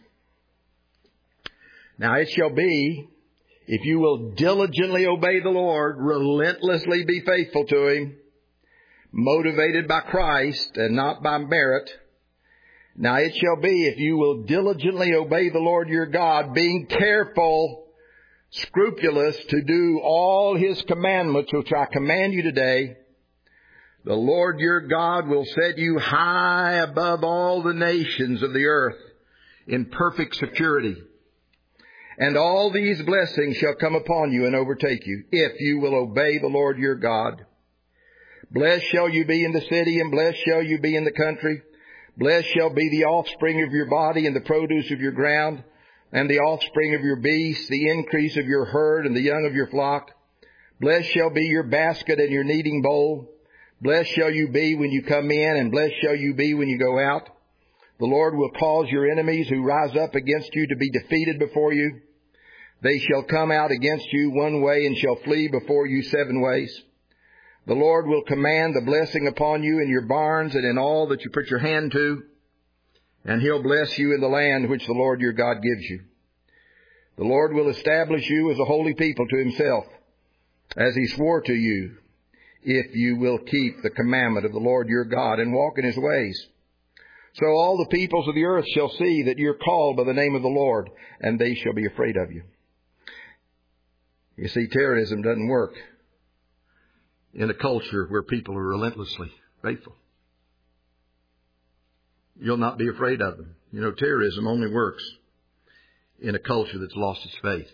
Now it shall be, if you will diligently obey the Lord, relentlessly be faithful to Him, motivated by Christ and not by merit. Now it shall be, if you will diligently obey the Lord your God, being careful, scrupulous to do all His commandments, which I command you today, the Lord your God will set you high above all the nations of the earth in perfect security. And all these blessings shall come upon you and overtake you, if you will obey the Lord your God. Blessed shall you be in the city, and blessed shall you be in the country. Blessed shall be the offspring of your body, and the produce of your ground, and the offspring of your beasts, the increase of your herd, and the young of your flock. Blessed shall be your basket and your kneading bowl. Blessed shall you be when you come in, and blessed shall you be when you go out. The Lord will cause your enemies who rise up against you to be defeated before you. They shall come out against you one way and shall flee before you 7 ways. The Lord will command the blessing upon you in your barns and in all that you put your hand to, and He'll bless you in the land which the Lord your God gives you. The Lord will establish you as a holy people to Himself, as He swore to you, if you will keep the commandment of the Lord your God and walk in His ways. So all the peoples of the earth shall see that you're called by the name of the Lord, and they shall be afraid of you. You see, terrorism doesn't work in a culture where people are relentlessly faithful. You'll not be afraid of them. You know, terrorism only works in a culture that's lost its faith.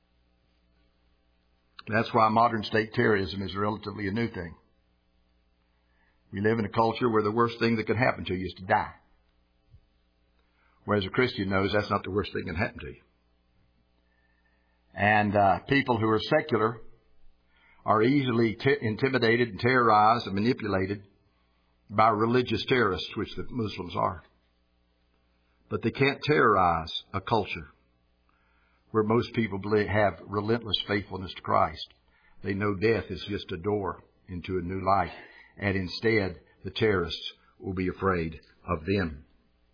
That's why modern state terrorism is relatively a new thing. We live in a culture where the worst thing that could happen to you is to die. Whereas a Christian knows that's not the worst thing that can happen to you. And people who are secular are easily intimidated and terrorized and manipulated by religious terrorists, which the Muslims are. But they can't terrorize a culture where most people have relentless faithfulness to Christ. They know death is just a door into a new life. And instead, the terrorists will be afraid of them.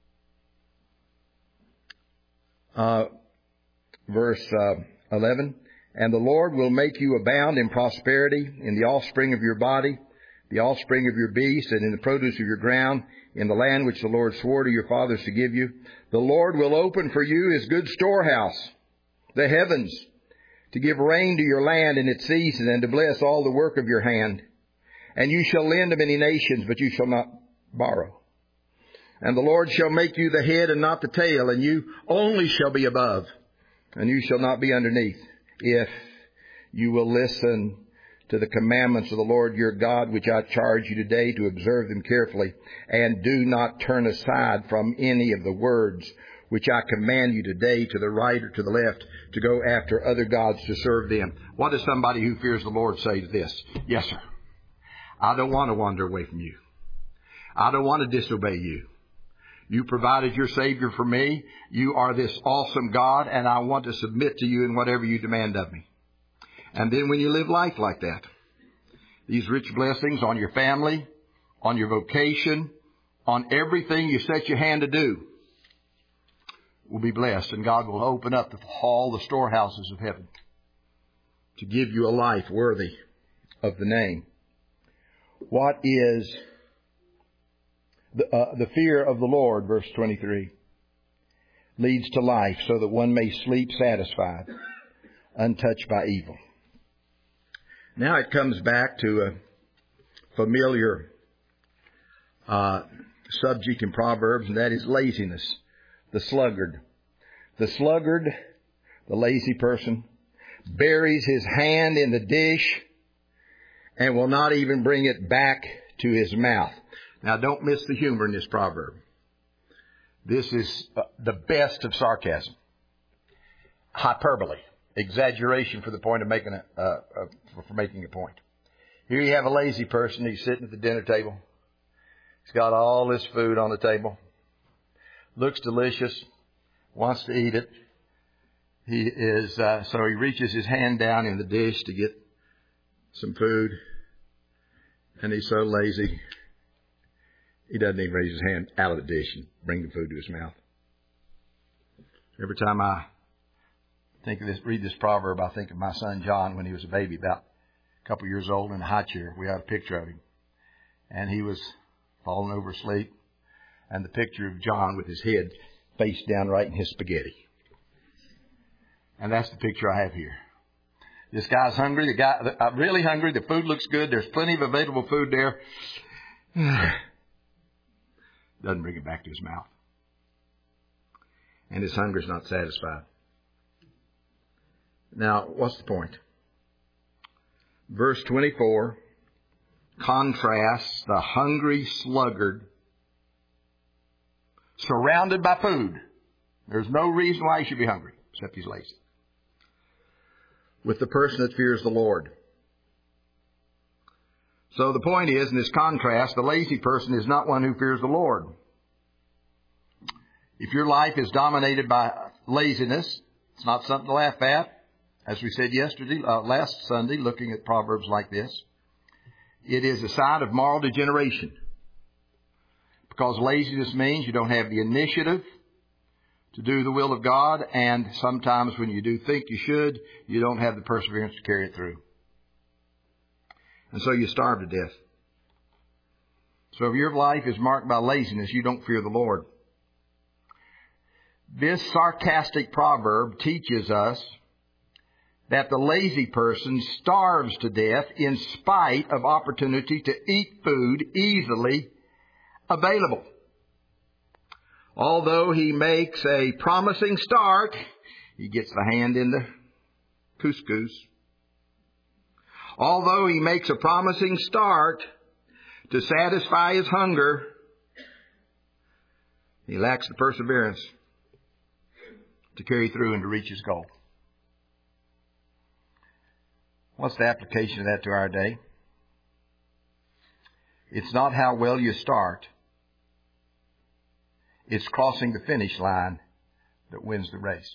Verse 11, and the Lord will make you abound in prosperity in the offspring of your body, the offspring of your beast, and in the produce of your ground, in the land which the Lord swore to your fathers to give you. The Lord will open for you His good storehouse, the heavens, to give rain to your land in its season, and to bless all the work of your hand. And you shall lend to many nations, but you shall not borrow. And the Lord shall make you the head and not the tail, and you only shall be above, and you shall not be underneath, if you will listen to the commandments of the Lord your God, which I charge you today to observe them carefully, and do not turn aside from any of the words which I command you today to the right or to the left, to go after other gods to serve them. What does somebody who fears the Lord say to this? Yes, sir. I don't want to wander away from you. I don't want to disobey you. You provided your Savior for me. You are this awesome God, and I want to submit to you in whatever you demand of me. And then when you live life like that, these rich blessings on your family, on your vocation, on everything you set your hand to do will be blessed, and God will open up all the storehouses of heaven to give you a life worthy of the name. What is the fear of the Lord, verse 23, leads to life so that one may sleep satisfied, untouched by evil. Now it comes back to a familiar subject in Proverbs, and that is laziness, the sluggard. The sluggard, the lazy person, buries his hand in the dish and will not even bring it back to his mouth. Now, don't miss the humor in this proverb. This is the best of sarcasm. Hyperbole. Exaggeration for the point of making for making a point. Here you have a lazy person. He's sitting at the dinner table. He's got all this food on the table. Looks delicious. Wants to eat it. He is so he reaches his hand down in the dish to get some food. And he's so lazy, he doesn't even raise his hand out of the dish and bring the food to his mouth. Every time I think of this, read this proverb, I think of my son John when he was a baby, about a couple years old, in a high chair. We had a picture of him. And he was falling over asleep. And the picture of John with his head face down right in his spaghetti. And that's the picture I have here. This guy's hungry. I'm really hungry. The food looks good. There's plenty of available food there. Doesn't bring it back to his mouth. And his hunger's not satisfied. Now, what's the point? Verse 24 contrasts the hungry sluggard surrounded by food. There's no reason why he should be hungry, except he's lazy, with the person that fears the Lord. So the point is, in this contrast, the lazy person is not one who fears the Lord. If your life is dominated by laziness, it's not something to laugh at. As we said last Sunday, looking at proverbs like this, it is a sign of moral degeneration. Because laziness means you don't have the initiative to do the will of God, and sometimes when you do think you should, you don't have the perseverance to carry it through. And so you starve to death. So if your life is marked by laziness, you don't fear the Lord. This sarcastic proverb teaches us that the lazy person starves to death in spite of opportunity to eat food easily available. Although he makes a promising start, he gets the hand in the couscous. Although he makes a promising start to satisfy his hunger, he lacks the perseverance to carry through and to reach his goal. What's the application of that to our day? It's not how well you start. It's crossing the finish line that wins the race.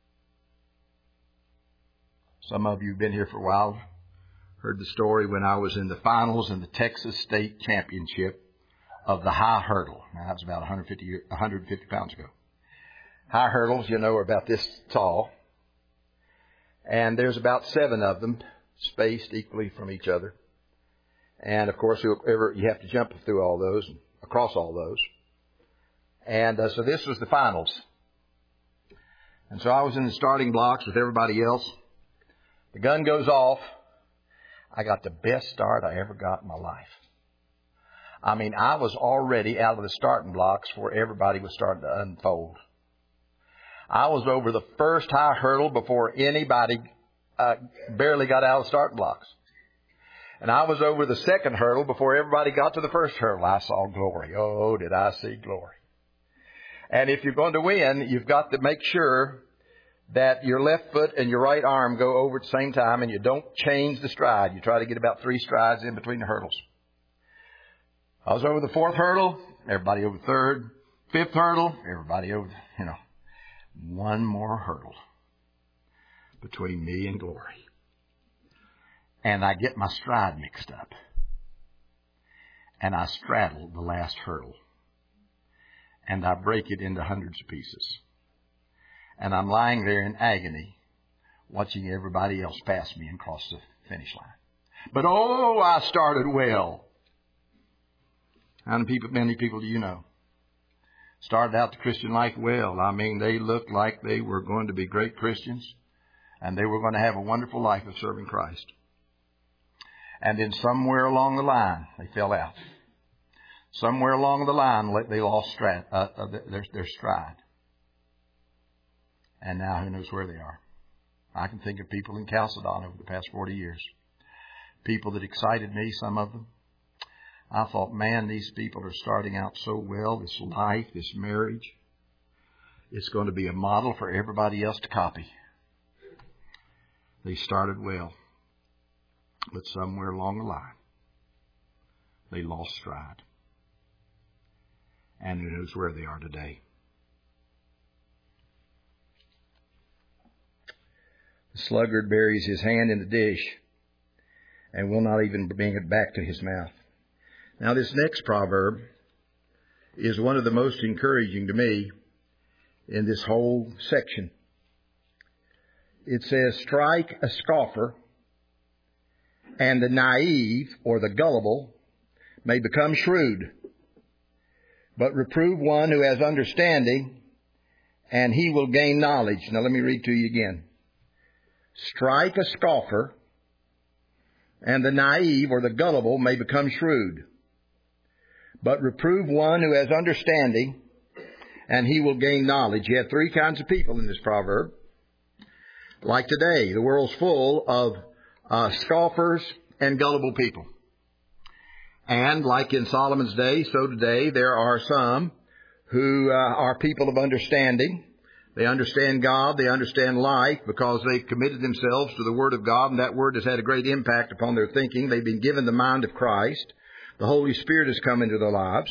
Some of you have been here for a while, heard the story when I was in the finals in the Texas State Championship of the high hurdle. Now, that was about 150 pounds ago. High hurdles, are about this tall. And there's about 7 of them spaced equally from each other. And, of course, you have to jump through all those, across all those. And so this was the finals. And so I was in the starting blocks with everybody else. The gun goes off. I got the best start I ever got in my life. I mean, I was already out of the starting blocks before everybody was starting to unfold. I was over the first high hurdle before anybody barely got out of the starting blocks. And I was over the second hurdle before everybody got to the first hurdle. I saw glory. Oh, did I see glory. And if you're going to win, you've got to make sure that your left foot and your right arm go over at the same time, and you don't change the stride. You try to get about 3 strides in between the hurdles. I was over the 4th hurdle, everybody over the 3rd. 5th hurdle, everybody over, one more hurdle between me and glory. And I get my stride mixed up. And I straddled the last hurdle. and I break it into hundreds of pieces. And I'm lying there in agony, watching everybody else pass me and cross the finish line. But oh, I started well. How many people do you know? Started out the Christian life well. I mean, they looked like they were going to be great Christians, and they were going to have a wonderful life of serving Christ. And then somewhere along the line, they fell out. Somewhere along the line, they lost their stride. And now who knows where they are. I can think of people in Chalcedon over the past 40 years. People that excited me, some of them. I thought, man, these people are starting out so well, this life, this marriage. It's going to be a model for everybody else to copy. They started well, but somewhere along the line, they lost stride. And who knows where they are today. The sluggard buries his hand in the dish and will not even bring it back to his mouth. Now, this next proverb is one of the most encouraging to me in this whole section. It says, strike a scoffer, and the naive or the gullible may become shrewd. But reprove one who has understanding, and he will gain knowledge. Now let me read to you again. Strike a scoffer, and the naive or the gullible may become shrewd. But reprove one who has understanding, and he will gain knowledge. You have three kinds of people in this proverb. Like today, the world's full of scoffers and gullible people. And like in Solomon's day, so today there are some who are people of understanding. They understand God, they understand life because they've committed themselves to the Word of God, and that Word has had a great impact upon their thinking. They've been given the mind of Christ. The Holy Spirit has come into their lives.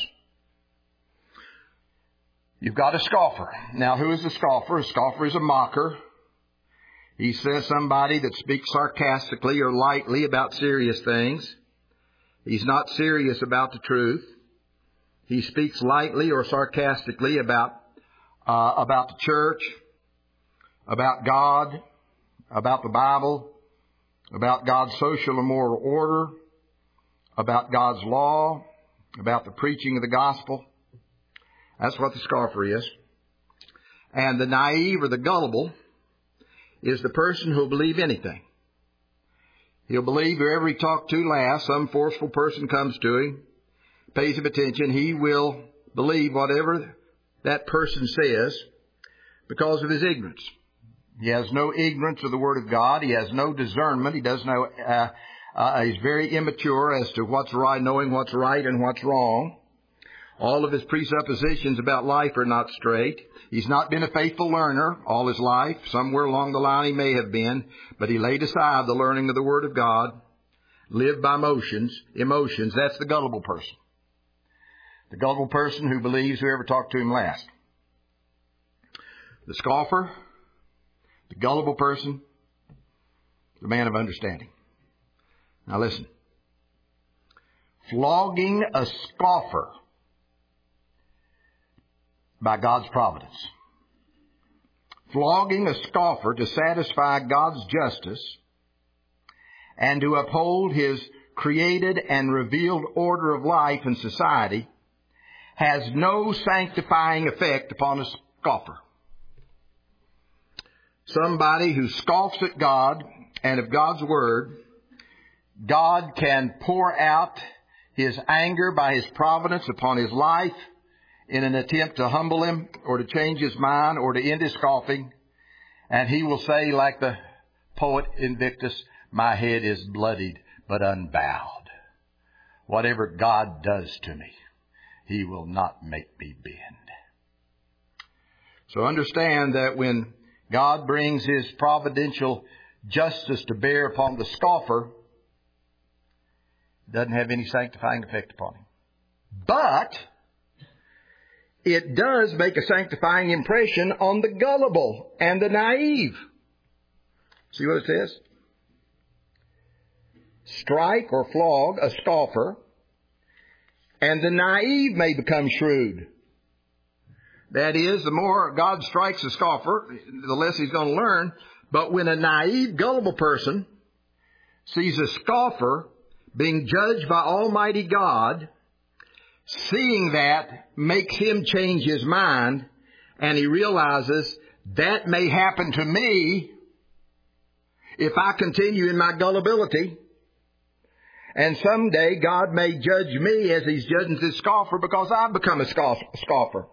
You've got a scoffer. Now, who is a scoffer? A scoffer is a mocker. He says somebody that speaks sarcastically or lightly about serious things. He's not serious about the truth. He speaks lightly or sarcastically about the church, about God, about the Bible, about God's social and moral order, about God's law, about the preaching of the gospel. That's what the scoffer is. And the naive or the gullible is the person who'll believe anything. He'll believe whoever he talked to last, some forceful person comes to him, pays him attention, he will believe whatever that person says because of his ignorance. He has no ignorance of the Word of God. He has no discernment. He does know, he's very immature as to what's right, knowing what's right and what's wrong. All of his presuppositions about life are not straight. He's not been a faithful learner all his life. Somewhere along the line he may have been, but he laid aside the learning of the Word of God, lived by emotions. That's the gullible person. The gullible person who believes whoever talked to him last. The scoffer, the gullible person, the man of understanding. Now listen. Flogging a scoffer by God's providence. Flogging a scoffer to satisfy God's justice and to uphold His created and revealed order of life and society has no sanctifying effect upon a scoffer. Somebody who scoffs at God and of God's Word, God can pour out His anger by His providence upon his life in an attempt to humble him or to change his mind or to end his scoffing. And He will say, like the poet Invictus, my head is bloodied but unbowed. Whatever God does to me, He will not make me bend. So understand that when God brings His providential justice to bear upon the scoffer, it doesn't have any sanctifying effect upon him. But it does make a sanctifying impression on the gullible and the naive. See what it says? Strike or flog a scoffer, and the naive may become shrewd. That is, the more God strikes a scoffer, the less he's going to learn. But when a naive, gullible person sees a scoffer being judged by Almighty God, seeing that makes him change his mind, and he realizes that may happen to me if I continue in my gullibility. And someday God may judge me as he's judging this scoffer because I've become a scoffer.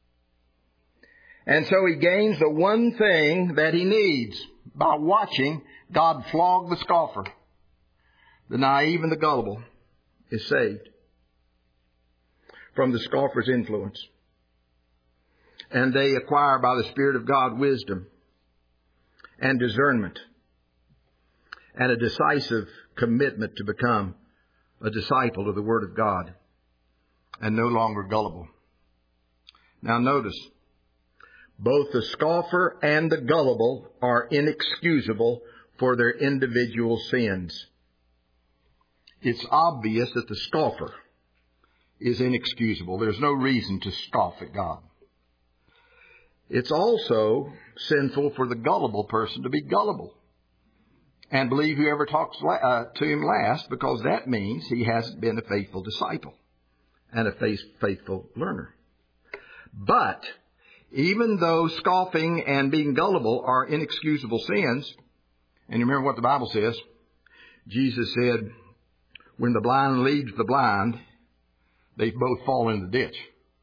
And so he gains the one thing that he needs by watching God flog the scoffer. The naive and the gullible is saved from the scoffer's influence. And they acquire by the Spirit of God wisdom and discernment and a decisive commitment to become a disciple of the Word of God and no longer gullible. Now notice, both the scoffer and the gullible are inexcusable for their individual sins. It's obvious that the scoffer is inexcusable. There's no reason to scoff at God. It's also sinful for the gullible person to be gullible and believe whoever talks to him last, because that means he hasn't been a faithful disciple and a faithful learner. But even though scoffing and being gullible are inexcusable sins, and you remember what the Bible says, Jesus said, when the blind leads the blind, they both fall in the ditch.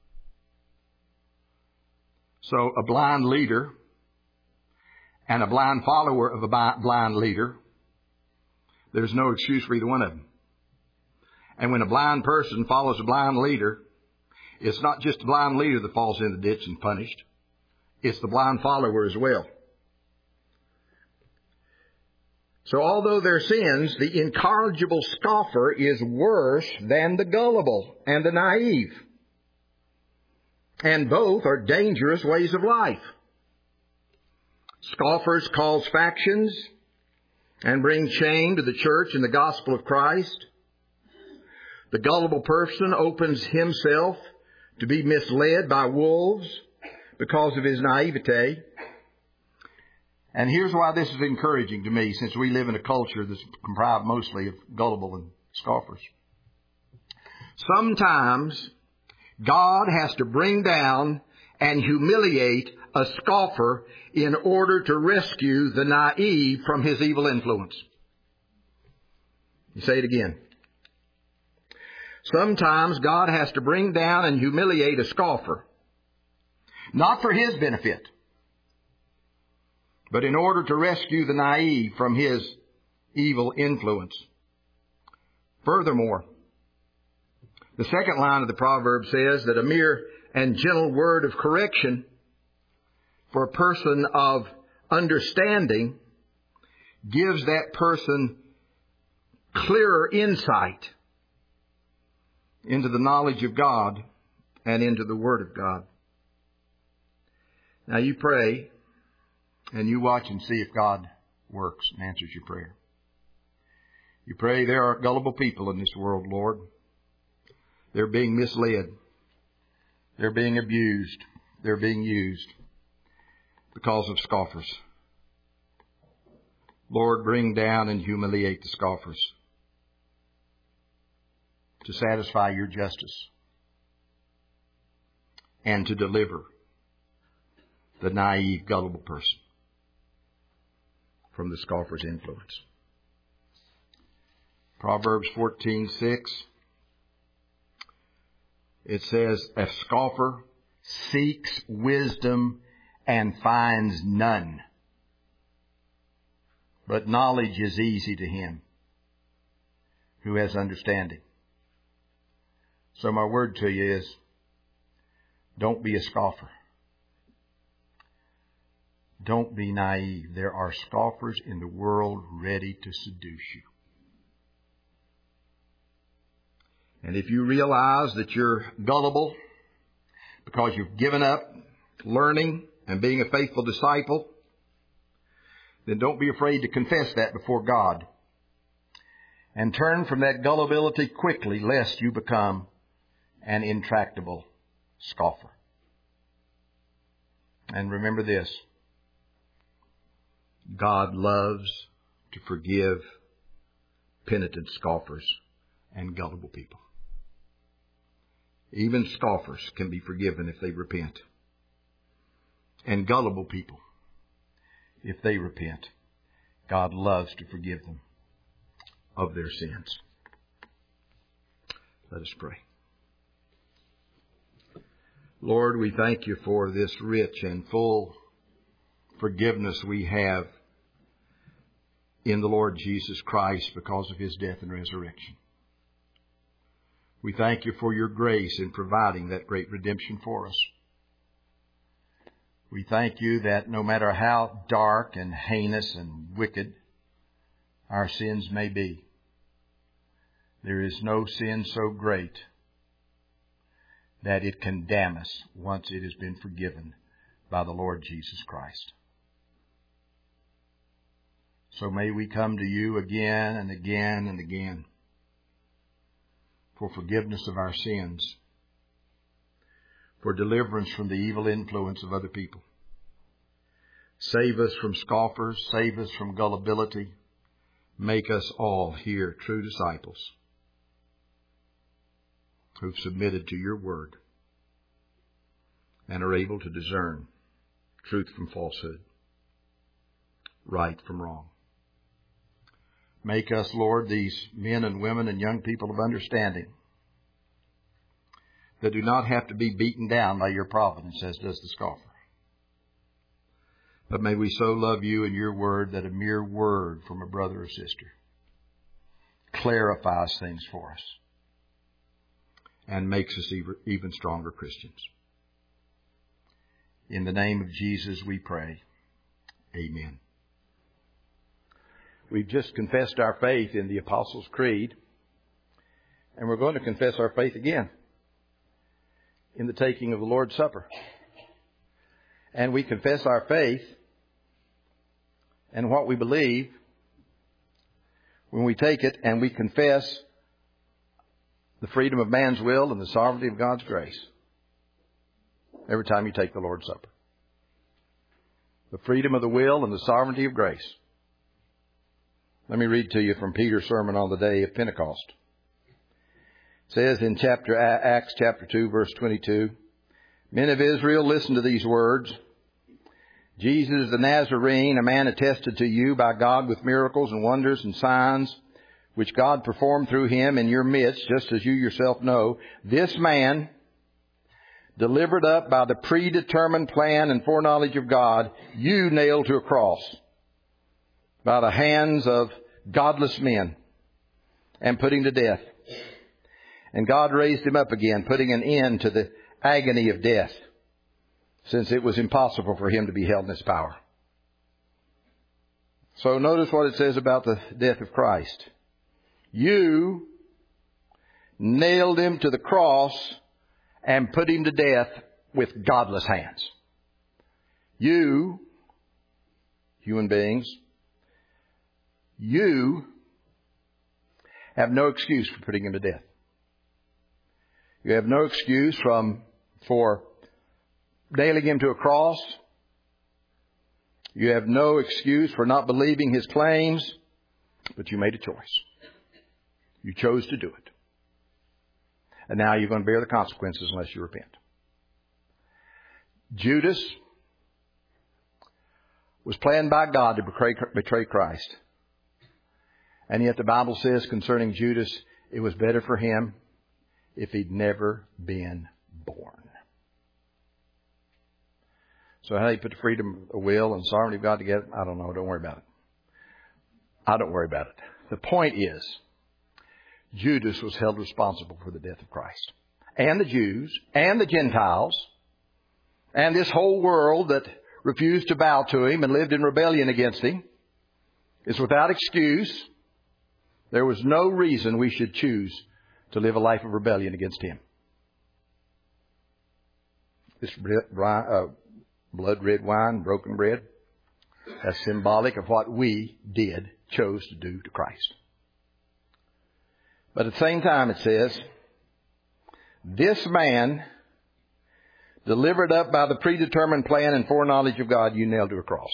So a blind leader and a blind follower of a blind leader, there's no excuse for either one of them. And when a blind person follows a blind leader, it's not just the blind leader that falls in the ditch and punished. It's the blind follower as well. So although they're sins, the incorrigible scoffer is worse than the gullible and the naive. And both are dangerous ways of life. Scoffers cause factions and bring shame to the church and the gospel of Christ. The gullible person opens himself to be misled by wolves because of his naivete. And here's why this is encouraging to me, since we live in a culture that's comprised mostly of gullible and scoffers. Sometimes God has to bring down and humiliate a scoffer in order to rescue the naive from his evil influence. You say it again. Sometimes God has to bring down and humiliate a scoffer, not for his benefit, but in order to rescue the naive from his evil influence. Furthermore, the second line of the proverb says that a mere and gentle word of correction for a person of understanding gives that person clearer insight into the knowledge of God and into the Word of God. Now you pray and you watch and see if God works and answers your prayer. You pray, there are gullible people in this world, Lord. They're being misled. They're being abused. They're being used because of scoffers. Lord, bring down and humiliate the scoffers to satisfy your justice and to deliver the naive, gullible person from the scoffer's influence. Proverbs 14:6. It says, a scoffer seeks wisdom and finds none, but knowledge is easy to him who has understanding. So my word to you is, don't be a scoffer. Don't be naive. There are scoffers in the world ready to seduce you. And if you realize that you're gullible because you've given up learning and being a faithful disciple, then don't be afraid to confess that before God. And turn from that gullibility quickly, lest you become an intractable scoffer. And remember this. God loves to forgive penitent scoffers and gullible people. Even scoffers can be forgiven if they repent. And gullible people, if they repent, God loves to forgive them of their sins. Let us pray. Lord, we thank you for this rich and full forgiveness we have in the Lord Jesus Christ because of His death and resurrection. We thank you for your grace in providing that great redemption for us. We thank you that no matter how dark and heinous and wicked our sins may be, there is no sin so great that it can damn us once it has been forgiven by the Lord Jesus Christ. So may we come to you again and again and again for forgiveness of our sins, for deliverance from the evil influence of other people. Save us from scoffers, save us from gullibility. Make us all here true disciples who've submitted to your word and are able to discern truth from falsehood, right from wrong. Make us, Lord, these men and women and young people of understanding that do not have to be beaten down by your providence as does the scoffer. But may we so love you and your word that a mere word from a brother or sister clarifies things for us and makes us even stronger Christians. In the name of Jesus we pray. Amen. We've just confessed our faith in the Apostles' Creed, and we're going to confess our faith again in the taking of the Lord's Supper. And we confess our faith and what we believe when we take it and we confess the freedom of man's will and the sovereignty of God's grace every time you take the Lord's Supper. The freedom of the will and the sovereignty of grace. Let me read to you from Peter's sermon on the day of Pentecost. It says in Acts chapter 2, verse 22, Men of Israel, listen to these words. Jesus the Nazarene, a man attested to you by God with miracles and wonders and signs, which God performed through him in your midst, just as you yourself know. This man, delivered up by the predetermined plan and foreknowledge of God, you nailed to a cross by the hands of godless men and put him to death. And God raised him up again, putting an end to the agony of death, since it was impossible for him to be held in his power. So notice what it says about the death of Christ. You nailed him to the cross and put him to death with godless hands. You, human beings, you have no excuse for putting him to death. You have no excuse for nailing him to a cross. You have no excuse for not believing his claims, but you made a choice. You chose to do it. And now you're going to bear the consequences unless you repent. Judas was planned by God to betray Christ. And yet the Bible says concerning Judas, it was better for him if he'd never been born. So how do you put the freedom of will and sovereignty of God together? I don't know. Don't worry about it. I don't worry about it. The point is, Judas was held responsible for the death of Christ. And the Jews and the Gentiles and this whole world that refused to bow to him and lived in rebellion against him is without excuse. There was no reason we should choose to live a life of rebellion against him. This blood-red wine, broken bread, that's symbolic of what we chose to do to Christ. But at the same time it says, this man delivered up by the predetermined plan and foreknowledge of God, you nailed to a cross.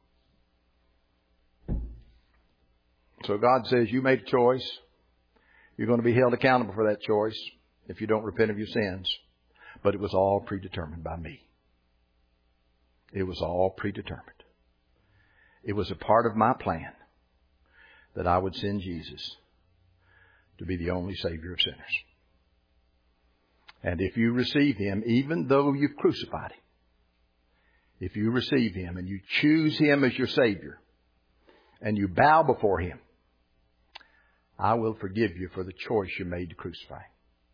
So God says you made a choice. You're going to be held accountable for that choice if you don't repent of your sins. But it was all predetermined by me. It was all predetermined. It was a part of my plan that I would send Jesus to be the only Savior of sinners. And if you receive Him, even though you've crucified Him, if you receive Him and you choose Him as your Savior and you bow before Him, I will forgive you for the choice you made to crucify Him.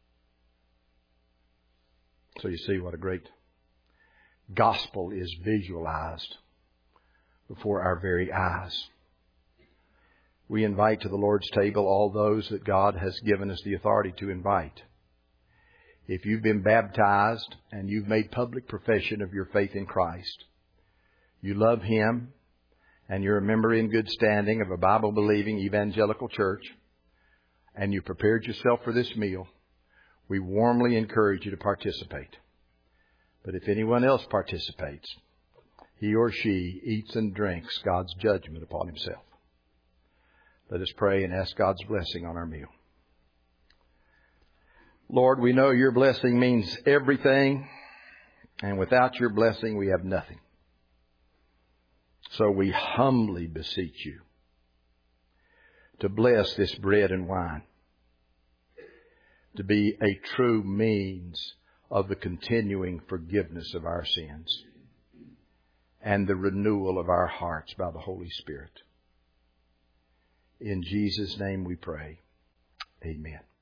So you see what a great gospel is visualized before our very eyes. We invite to the Lord's table all those that God has given us the authority to invite. If you've been baptized and you've made public profession of your faith in Christ, you love Him, and you're a member in good standing of a Bible-believing evangelical church, and you prepared yourself for this meal, we warmly encourage you to participate. But if anyone else participates, he or she eats and drinks God's judgment upon himself. Let us pray and ask God's blessing on our meal. Lord, we know your blessing means everything, and without your blessing we have nothing. So we humbly beseech you to bless this bread and wine, to be a true means of the continuing forgiveness of our sins and the renewal of our hearts by the Holy Spirit. In Jesus' name we pray. Amen.